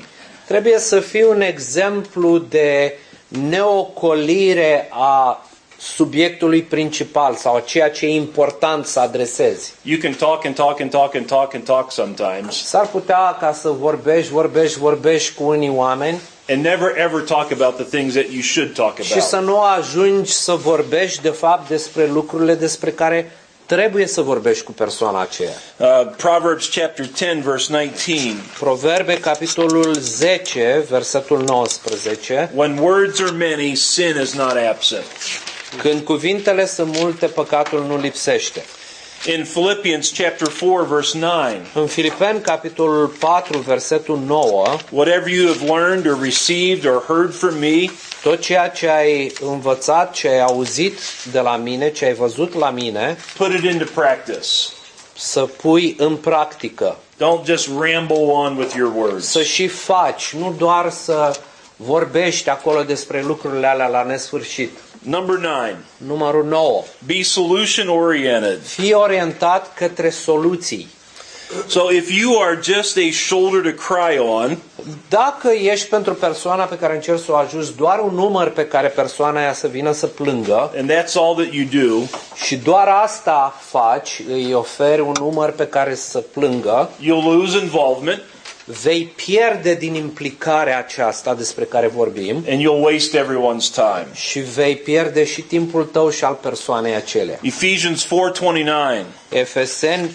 Trebuie să fii un exemplu de neocolire a subiectului principal sau a ceea ce e important să adresezi. You can talk and talk and talk and talk and talk sometimes S-ar putea ca să vorbești cu unii oameni and never ever talk about the things that you should talk și să about. nu ajungi să vorbești de fapt despre lucrurile despre care trebuie să vorbești cu persoana aceea. Proverbs chapter 10 verse 19. Proverbe, capitolul 10, versetul 19. When words are many, sin is not absent. Când cuvintele sunt multe, păcatul nu lipsește. In Philippians chapter 4 verse 9. În Filipeni, capitolul 4, versetul 9, Whatever you have learned or received or heard from me, tot ceea ce ai învățat, ce ai auzit de la mine, ce ai văzut la mine, put it into practice. să pui în practică, Don't just ramble on with your words. să și faci, nu doar să vorbești acolo despre lucrurile alea la nesfârșit. Number 9. Numărul 9. Be solution oriented. Fii orientat către soluții. So if you are just a shoulder to cry on, Dacă ești pentru persoana pe care încerci să o ajuți doar un număr pe care persoana aia să vină să plângă and that's all that you do, și doar asta faci, îi oferi un număr pe care să plângă, you'll lose involvement vei pierde din implicarea aceasta despre care vorbim and you'll waste everyone's time. și vei pierde și timpul tău și al persoanei acelea. Ephesians 4:29. Efeseni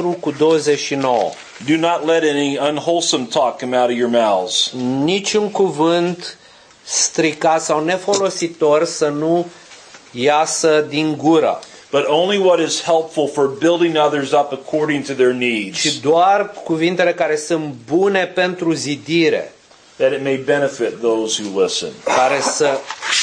4:29. Do not let any unwholesome talk come out of your mouths, Niciun cuvânt stricat sau nefolositor să nu iasă din gură, but only what is helpful for building others up according to their ci needs, doar cuvintele care sunt bune pentru zidire, that it may benefit those who listen. care să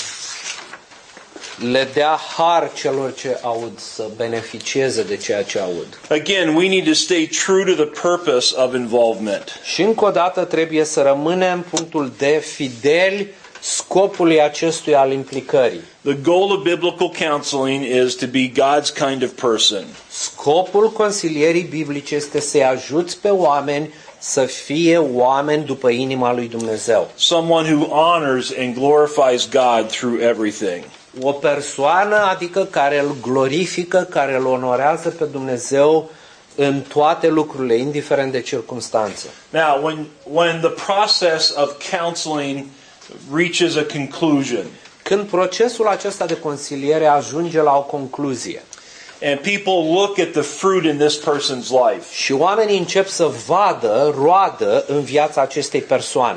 le dea har celor ce aud, să beneficieze de ceea ce aud. Again, we need to stay true to the purpose of involvement. Și încă o dată trebuie să rămânem punctul de fideli scopului acestuia al implicării. The goal of biblical counseling is to be God's kind of person. Scopul consilierii biblice este să-i ajuți pe oameni să fie oameni după inima lui Dumnezeu. Someone who honors and glorifies God through everything. O persoană, adică care îl glorifică, care îl onorează pe Dumnezeu în toate lucrurile, indiferent de circunstanțe. Now, when the process of counseling reaches a conclusion, Când procesul acesta de consiliere ajunge la o concluzie and people look at the fruit in this person's life, și oamenii încep să vadă roadă în viața acestei persoane,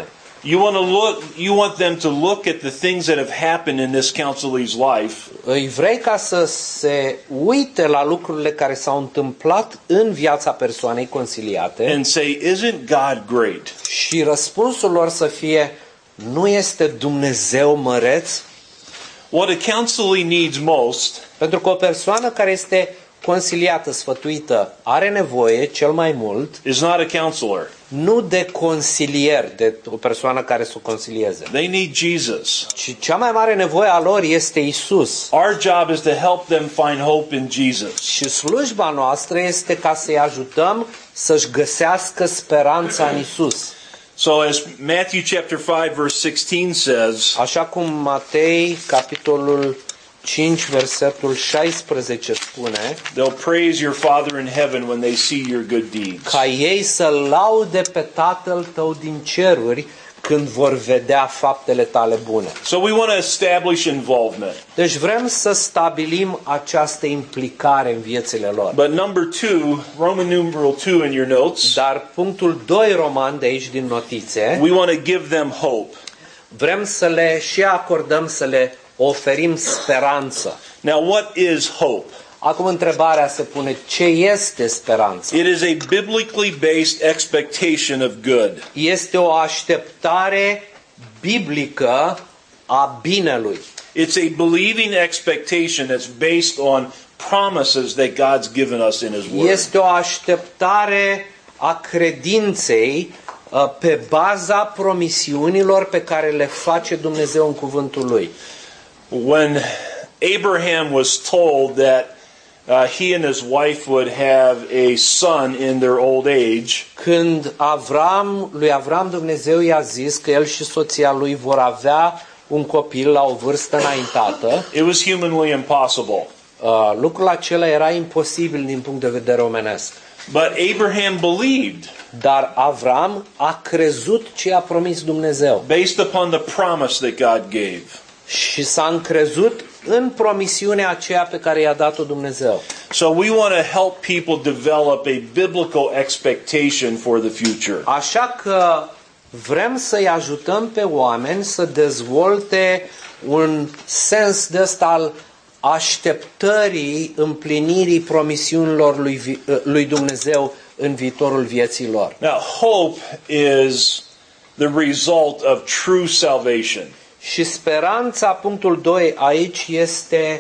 you want them to look at the things that have happened in this counselee's life îi vrei ca să se uite la lucrurile care s-au întâmplat în viața persoanei consiliate and say, "Isn't God great?" și răspunsul lor să fie: nu este Dumnezeu măreț? What a counselee needs most Pentru că o persoană care este consiliată, sfătuită, are nevoie cel mai mult is not a counselor. nu de consilier, de o persoană care să o consilieze, They need Jesus. ci cea mai mare nevoie a lor este Isus. Our job is to help them find hope in Jesus. Și slujba noastră este ca să-i ajutăm să-și găsească speranța în Isus. So as Matthew chapter 5 verse 16 says, Așa cum Matei, capitolul 5, versetul 16 spune, they'll praise your Father in heaven when they see your good deeds. ca ei să laude pe Tatăl tău din ceruri când vor vedea faptele tale bune. So we want to establish involvement. Deci vrem să stabilim această implicare în viețile lor. But number 2, Roman numeral 2 in your notes, Dar punctul 2 roman de aici din notițe, we want to give them hope. vrem să le și acordăm, să le oferim speranță. Now what is hope? Acum întrebarea se pune: ce este speranța? It is a biblically based expectation of good. Este o așteptare biblică a binelui. It's a believing expectation that's based on promises that God's given us in His Word. Este o așteptare a credinței pe baza promisiunilor pe care le face Dumnezeu în cuvântul Lui. When Abraham was told that he and his wife would have a son in their old age. Când lui Avram Dumnezeu i-a zis că el și soția lui vor avea un copil la o vârstă înaintată, It was humanly impossible. lucrul acela era imposibil din punct de vedere omenesc. But Abraham believed, Dar Avram a crezut ce a promis Dumnezeu based upon the promise that God gave. și s-a încrezut în promisiunea aceea pe care i-a dat-o Dumnezeu. So we want to help people develop a biblical expectation for the future. Așa că vrem să-i ajutăm pe oameni să dezvolte un sens de ăsta al așteptării împlinirii promisiunilor lui Dumnezeu în viitorul vieții lor. Now, hope is the result of true salvation. Și speranța, punctul 2, aici este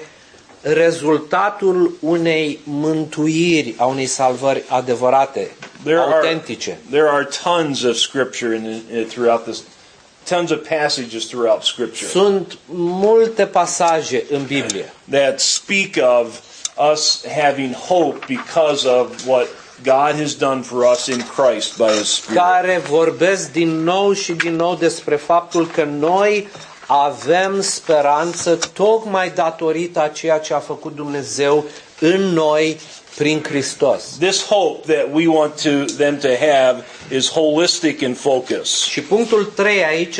rezultatul unei mântuiri, a unei salvări adevărate, autentice. There are tons of scripture throughout this, tons of passages throughout Scripture Sunt multe pasaje în Biblie that speak of us having hope because of what God has done for us in Christ by His Spirit. care vorbesc din nou și din nou despre faptul că noi avem speranță tocmai datorită a ceea ce a făcut Dumnezeu în noi prin Hristos. This hope that we want them to have is holistic in focus. Și punctul 3 aici,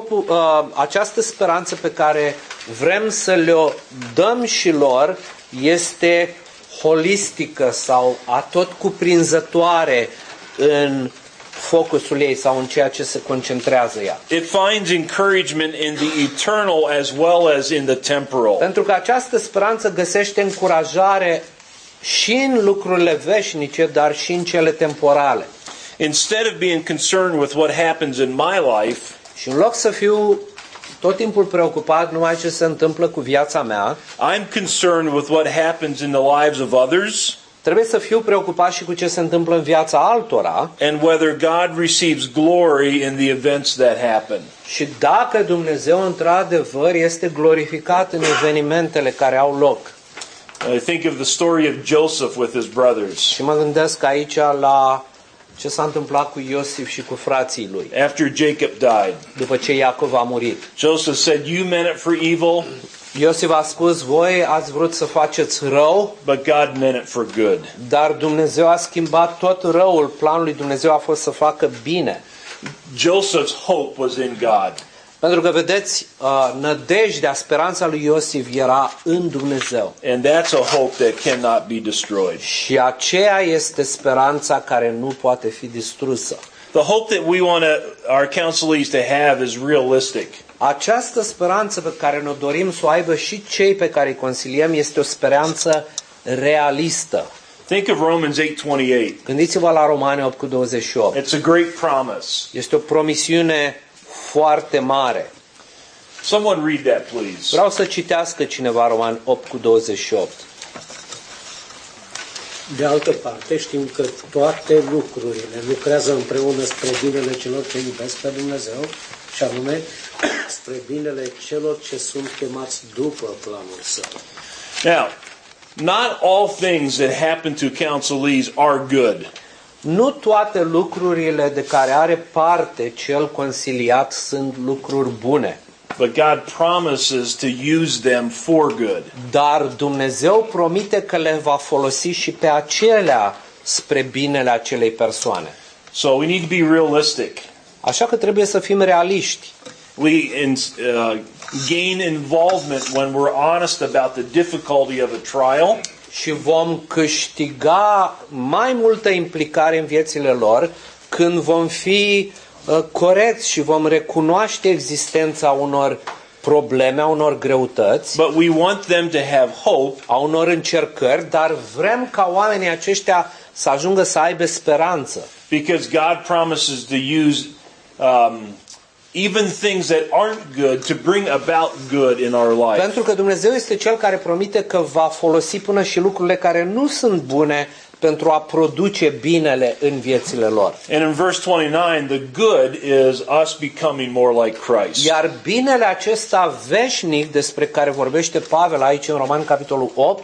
această speranță pe care vrem să le dăm și lor este holistică sau atot cuprinzătoare în focusul ei sau în ceea ce se concentrează ea. It finds encouragement in the eternal as well as in the temporal. Pentru că această speranță găsește încurajare și în lucrurile veșnice, dar și în cele temporale. Instead of being concerned with what happens in my life, Și în loc să fiu tot timpul preocupat numai ce se întâmplă cu viața mea, I'm concerned with what happens in the lives of others trebuie să fiu preocupat și cu ce se întâmplă în viața altora and whether God receives glory in the events that happen. și dacă Dumnezeu într-adevăr este glorificat în evenimentele care au loc. I think of the story of Joseph with his brothers. Și mă gândesc aici la ce s-a întâmplat cu Iosif și cu frații lui After Jacob died, după ce Iacov a murit. Joseph said, "You meant it for evil, Iosif a spus, voi ați vrut să faceți rău, but God meant it for good." dar Dumnezeu a schimbat tot răul. Planul lui Dumnezeu a fost să facă bine. Joseph's hope was in God. Pentru că, vedeți, nădejdea, speranța lui Iosif era în Dumnezeu. And that's a hope that cannot be destroyed. Și aceea este speranța care nu poate fi distrusă. The hope that we want our counselees to have is realistic. Această speranță pe care ne dorim să o aibă și cei pe care îi consiliem este o speranță realistă. Think of Romans 8:28. Gândiți-vă la Romani 8:28. It's a great promise. Este o promisiune foarte mare. Someone read that, please. Vreau să citească cineva Romani 8:28. De altă parte, știm că toate lucrurile lucrează împreună spre binele celor ce iubesc pe Dumnezeu, și anume spre binele celor ce sunt chemați după planul Său. Now, not all things that happen to counselees are good. Nu toate lucrurile de care are parte cel consiliat sunt lucruri bune, But God promises to use them for good. dar Dumnezeu promite că le va folosi și pe acelea spre binele acelei persoane. So we need to be realistic. Așa că trebuie să fim realiști. We gain involvement when we're honest about the difficulty of a trial. Și vom câștiga mai multă implicare în viețile lor când vom fi corecți și vom recunoaște existența unor probleme, a unor greutăți, But we want them to have hope a unor încercări, dar vrem ca oamenii aceștia să ajungă să aibă speranță. because God promises to use even things that aren't good to bring about good in our life. Pentru că Dumnezeu este Cel care promite că va folosi până și lucrurile care nu sunt bune pentru a produce binele în viețile lor. And in verse 29, the good is us becoming more like Christ. Iar binele acesta veșnic despre care vorbește Pavel aici în Romani capitolul 8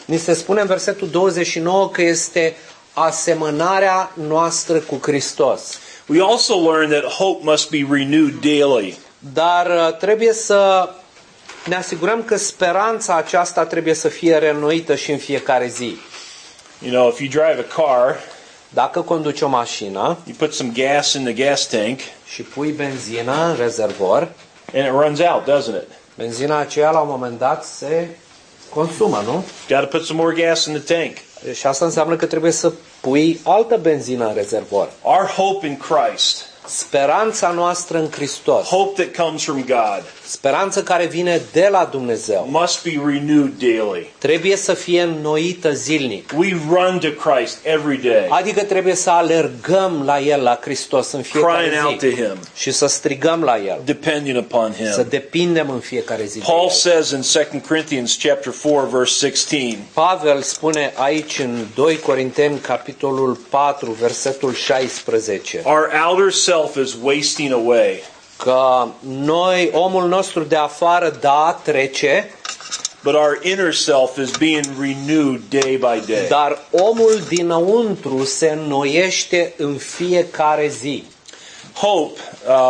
Ni se spune în versetul 29 că este asemănarea noastră cu Hristos. We also learn that hope must be renewed daily. Dar trebuie să ne asigurăm că speranța aceasta trebuie să fie reînnoită și în fiecare zi. You know, if you drive a car, Dacă conduci o mașină you put some gas in the gas tank, și pui benzină în rezervor, and it runs out, doesn't it? benzina aceea la un moment dat se consumă, nu? Got to put some more gas in the tank. Și asta înseamnă că trebuie să pui altă benzină în rezervor. Our hope in Christ, Speranța noastră în Hristos, hope that comes from God, speranță care vine de la Dumnezeu, must be renewed daily. trebuie să fie înnoită zilnic. We run to Christ every day, Adică trebuie să alergăm la El, la Hristos în fiecare crying out to zi Him, și să strigăm la El, depending upon să Him. depindem în fiecare zi de Paul El. says in 2 Corinthians chapter 4, verse 16, Pavel spune aici în 2 Corinteni, capitolul 4, versetul 16, our outer self is wasting away, că noi, omul nostru de afară, da, trece, but our inner self is being renewed day by day. dar omul dinăuntru se înnoiește în fiecare zi. Hope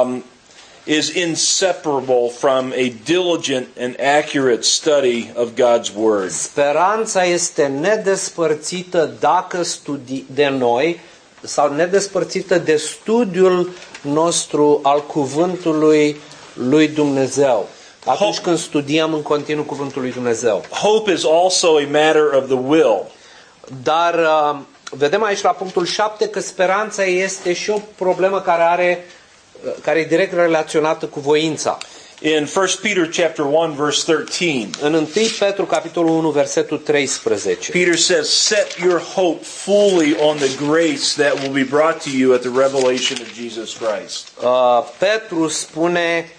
is inseparable from a diligent and accurate study of God's Word. Speranța este nedespărțită de noi sau nedespărțită de studiul nostru al cuvântului lui Dumnezeu. Atunci când studiem în continuu cuvântul lui Dumnezeu. Hope is also a matter of the will. Dar vedem aici la punctul 7 că speranța este și o problemă care e direct relaționată cu voința. In 1 Peter chapter 1 verse 13, În 1 Petru capitolul 1 versetul 13. Peter says, "Set your hope fully on the grace that will be brought to you at the revelation of Jesus Christ." Petru spune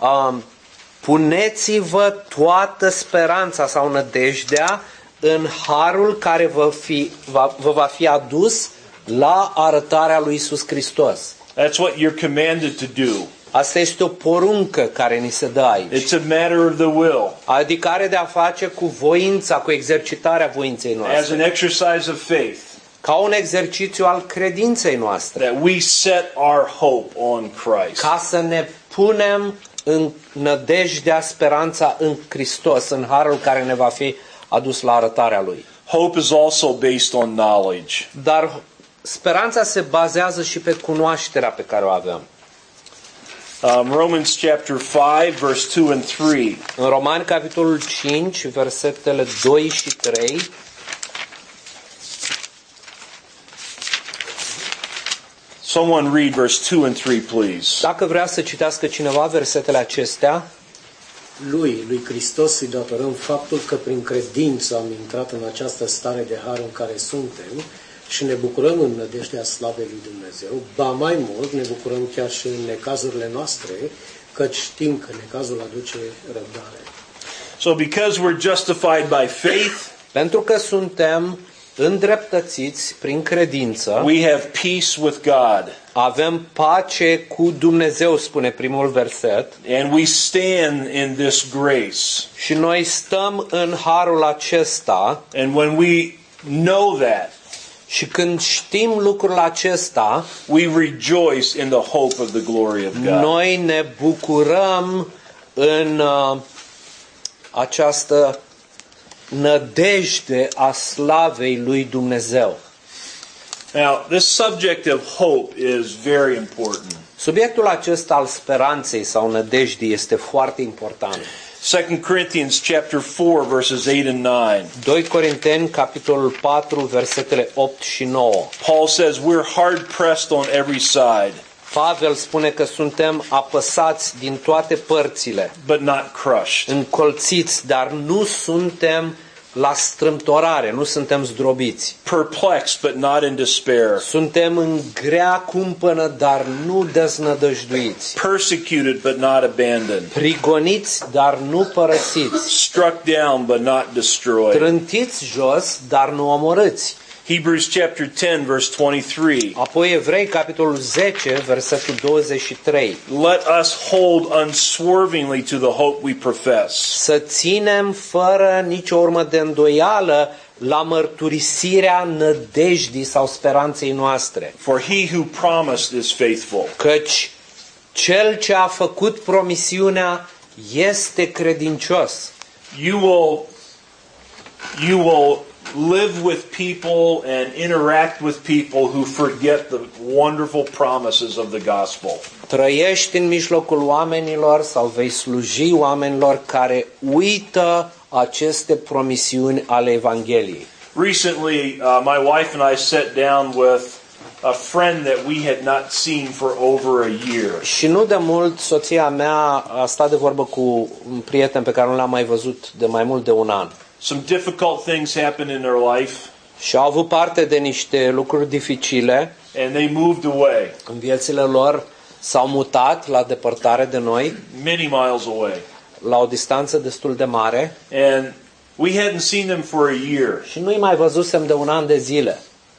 puneți-vă toată speranța sau nădejdea în harul care vă va fi adus la arătarea lui Iisus Hristos. That's what you're commanded to do. Asta este o poruncă care ni se dă aici. It's a matter of the will. Adică are de a face cu voința, cu exercitarea voinței As noastre. an exercise of faith, Ca un exercițiu al credinței noastre. that we set our hope on Christ. Ca să ne punem în nădejdea, speranța în Hristos, în harul care ne va fi adus la arătarea Lui. Hope is also based on knowledge. Dar speranța se bazează și pe cunoașterea pe care o avem. Romans chapter 5, verse 2 and 3. În Romani, capitolul 5, versetele 2 și 3, Someone read verse 2 and 3, please. dacă vrea să citească cineva versetele acestea, Lui Hristos îi datorăm faptul că prin credință am intrat în această stare de har în care suntem și ne bucurăm în nădejdea slavei lui Dumnezeu. Ba mai mult, ne bucurăm chiar și în necazurile noastre, căci știm că necazul aduce răbdare. So because we're justified by faith, pentru că suntem îndreptățiți prin credință, we have peace with God, avem pace cu Dumnezeu, spune primul verset, and we stand in this grace. și noi stăm în harul acesta. And when we know that, Și când știm lucrul acesta, we rejoice in the hope of the glory of God. noi ne bucurăm în această nădejde a slavei lui Dumnezeu. Now, this subject of hope is very important. Subiectul acesta al speranței sau nădejdii este foarte important. 2 Corinthians chapter 4 verses 8 and 9. 2 Corinteni, capitolul 4, versetele 8 și 9. Paul says we're hard pressed on every side, Pavel spune că suntem apăsați din toate părțile, but not crushed. încolțiți, dar nu suntem la strâmtorare, nu suntem zdrobiți. Perplexed, but not in despair. Suntem în grea cumpănă, dar nu deznădăjduiți. Persecuted, but not abandoned. Prigoniți, dar nu părăsiți. Struck down, but not destroyed. Trântiți jos, dar nu omorâți. Hebrews chapter 10 verse 23. Apoi Evrei, capitolul 10, versetul 23. Let us hold unswervingly to the hope we profess. Să ținem fără nicio urmă de îndoială la mărturisirea nădejdii sau speranței noastre. For he who promised is faithful. Căci cel ce a făcut promisiunea este credincios. You will live with people and interact with people who forget the wonderful promises of the gospel. Trăiești în mijlocul oamenilor sau vei sluji oamenilor care uită aceste promisiuni ale Evangheliei. Recently, my wife and I sat down with a friend that we had not seen for over a year. Și nu de mult soția mea a stat de vorbă cu un prieten pe care nu l-am mai văzut de mai mult de un an. Some difficult things happened in their life. Și au avut parte de niște lucruri dificile. And they moved away. În viețile lor s-au mutat la depărtare de noi, Many miles away. la o distanță destul de mare. And we hadn't seen them for a year. Și nu-i mai văzusem de un an de zile.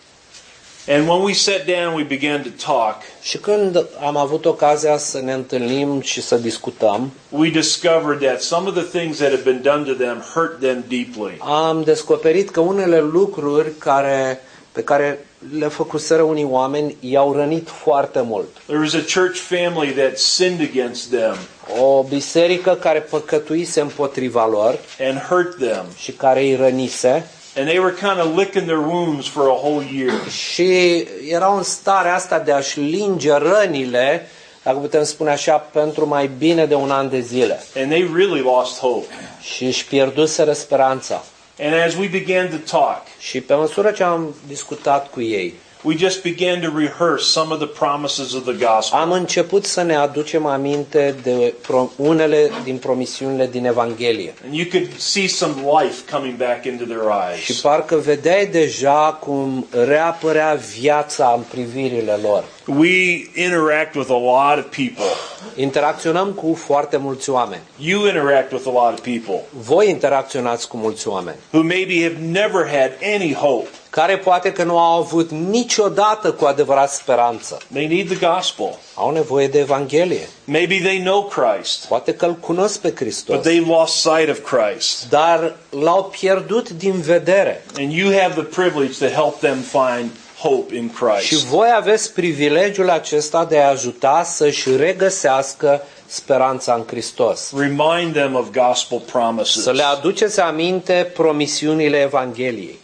And when we sat down, we began to talk. Și când am avut ocazia să ne întâlnim și să discutăm, We discovered that some of the things that had been done to them hurt them deeply. am descoperit că unele lucruri pe care le făcuseră unii oameni i-au rănit foarte mult. There was a church family that sinned against them O biserică care păcătuise împotriva lor and hurt them. și care îi rănise And they were kind of licking their wounds for a whole year. și erau în starea asta de a-și linge rănile, dacă putem spune așa, pentru mai bine de un an de zile. And they really lost hope. Și își pierduseră speranța. And as we began to talk, Și pe măsură ce am discutat cu ei, we just began to rehearse some of the promises of the gospel. am început să ne aducem aminte de unele din promisiunile din Evanghelie. And you could see some life coming back into their Și eyes. parcă vedeai deja cum reapărea viața în privirile lor. We interact with a lot of people. Interacționăm cu foarte mulți oameni. You interact with a lot of people Voi interacționați cu mulți oameni who maybe have never had any hope. care poate că nu au avut niciodată cu adevărat speranță. They need the gospel. Au nevoie de Evanghelie. Maybe they know Christ, Poate că îl cunosc pe but Hristos, they've lost sight of Christ. dar l-au pierdut din vedere. And you have the privilege to help them find hope in Și Christ. voi aveți privilegiul acesta de a ajuta să-și regăsească speranța în Hristos. Remind them of gospel promises. Să le aduceți aminte promisiunile Evangheliei.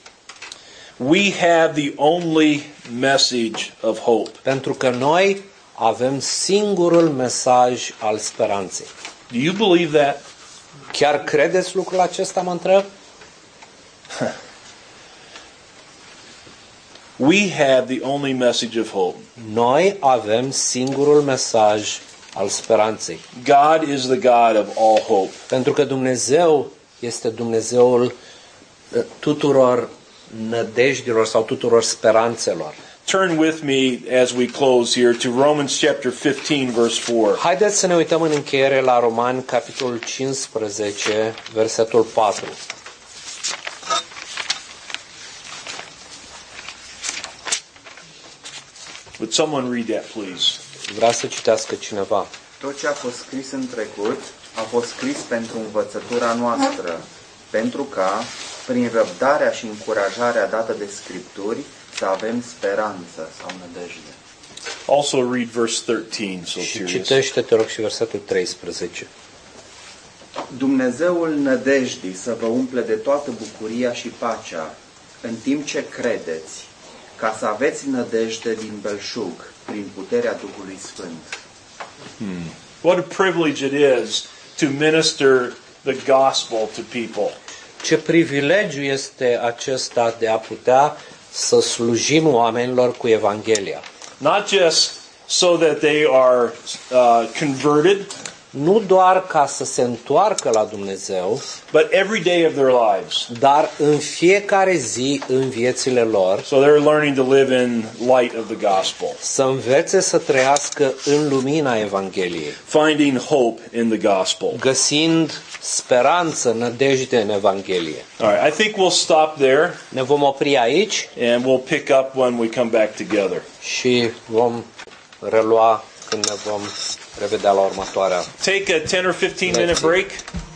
We have the only message of hope. Pentru că noi avem singurul mesaj al speranței. Do you believe that? Chiar credeți lucrul acesta, mă întreb? We have the only message of hope. Noi avem singurul mesaj al speranței. God is the God of all hope. Pentru că Dumnezeu este Dumnezeul tuturor nădejdilor sau tuturor speranțelor. Turn with me as we close here to Romans chapter 15 verse 4. Haideți să ne uităm în încheiere la Romani, capitolul 15, versetul 4. Would someone read that, please? Vrea să citească cineva. Tot ce a fost scris în trecut a fost scris pentru învățătura noastră, pentru ca, prin răbdarea și încurajarea dată de Scripturi, să avem speranță sau nădejde. Also read verse 13, so Și serious. citește, te rog, și versetul 13. Dumnezeul nădejdii să vă umple de toată bucuria și pacea, în timp ce credeți, ca să aveți nădejde din belșug, prin puterea Duhului Sfânt. What a privilege it is to minister the gospel to people. Ce privilegiu este acesta de a putea să slujim oamenilor cu Evanghelia. Not just so that they are converted, Nu doar ca să se întoarcă la Dumnezeu, but every day of their lives. dar în fiecare zi în viețile lor So they're learning to live in light of the gospel, să învețe să trăiască în lumina Evangheliei, finding hope in the gospel. găsind speranță, nădejde în Evanghelie. All right, I think we'll stop there Ne vom opri aici and we'll pick up when we come back together. și vom relua când ne vom revedea la următoarea. Take a 10 or 15 minute break.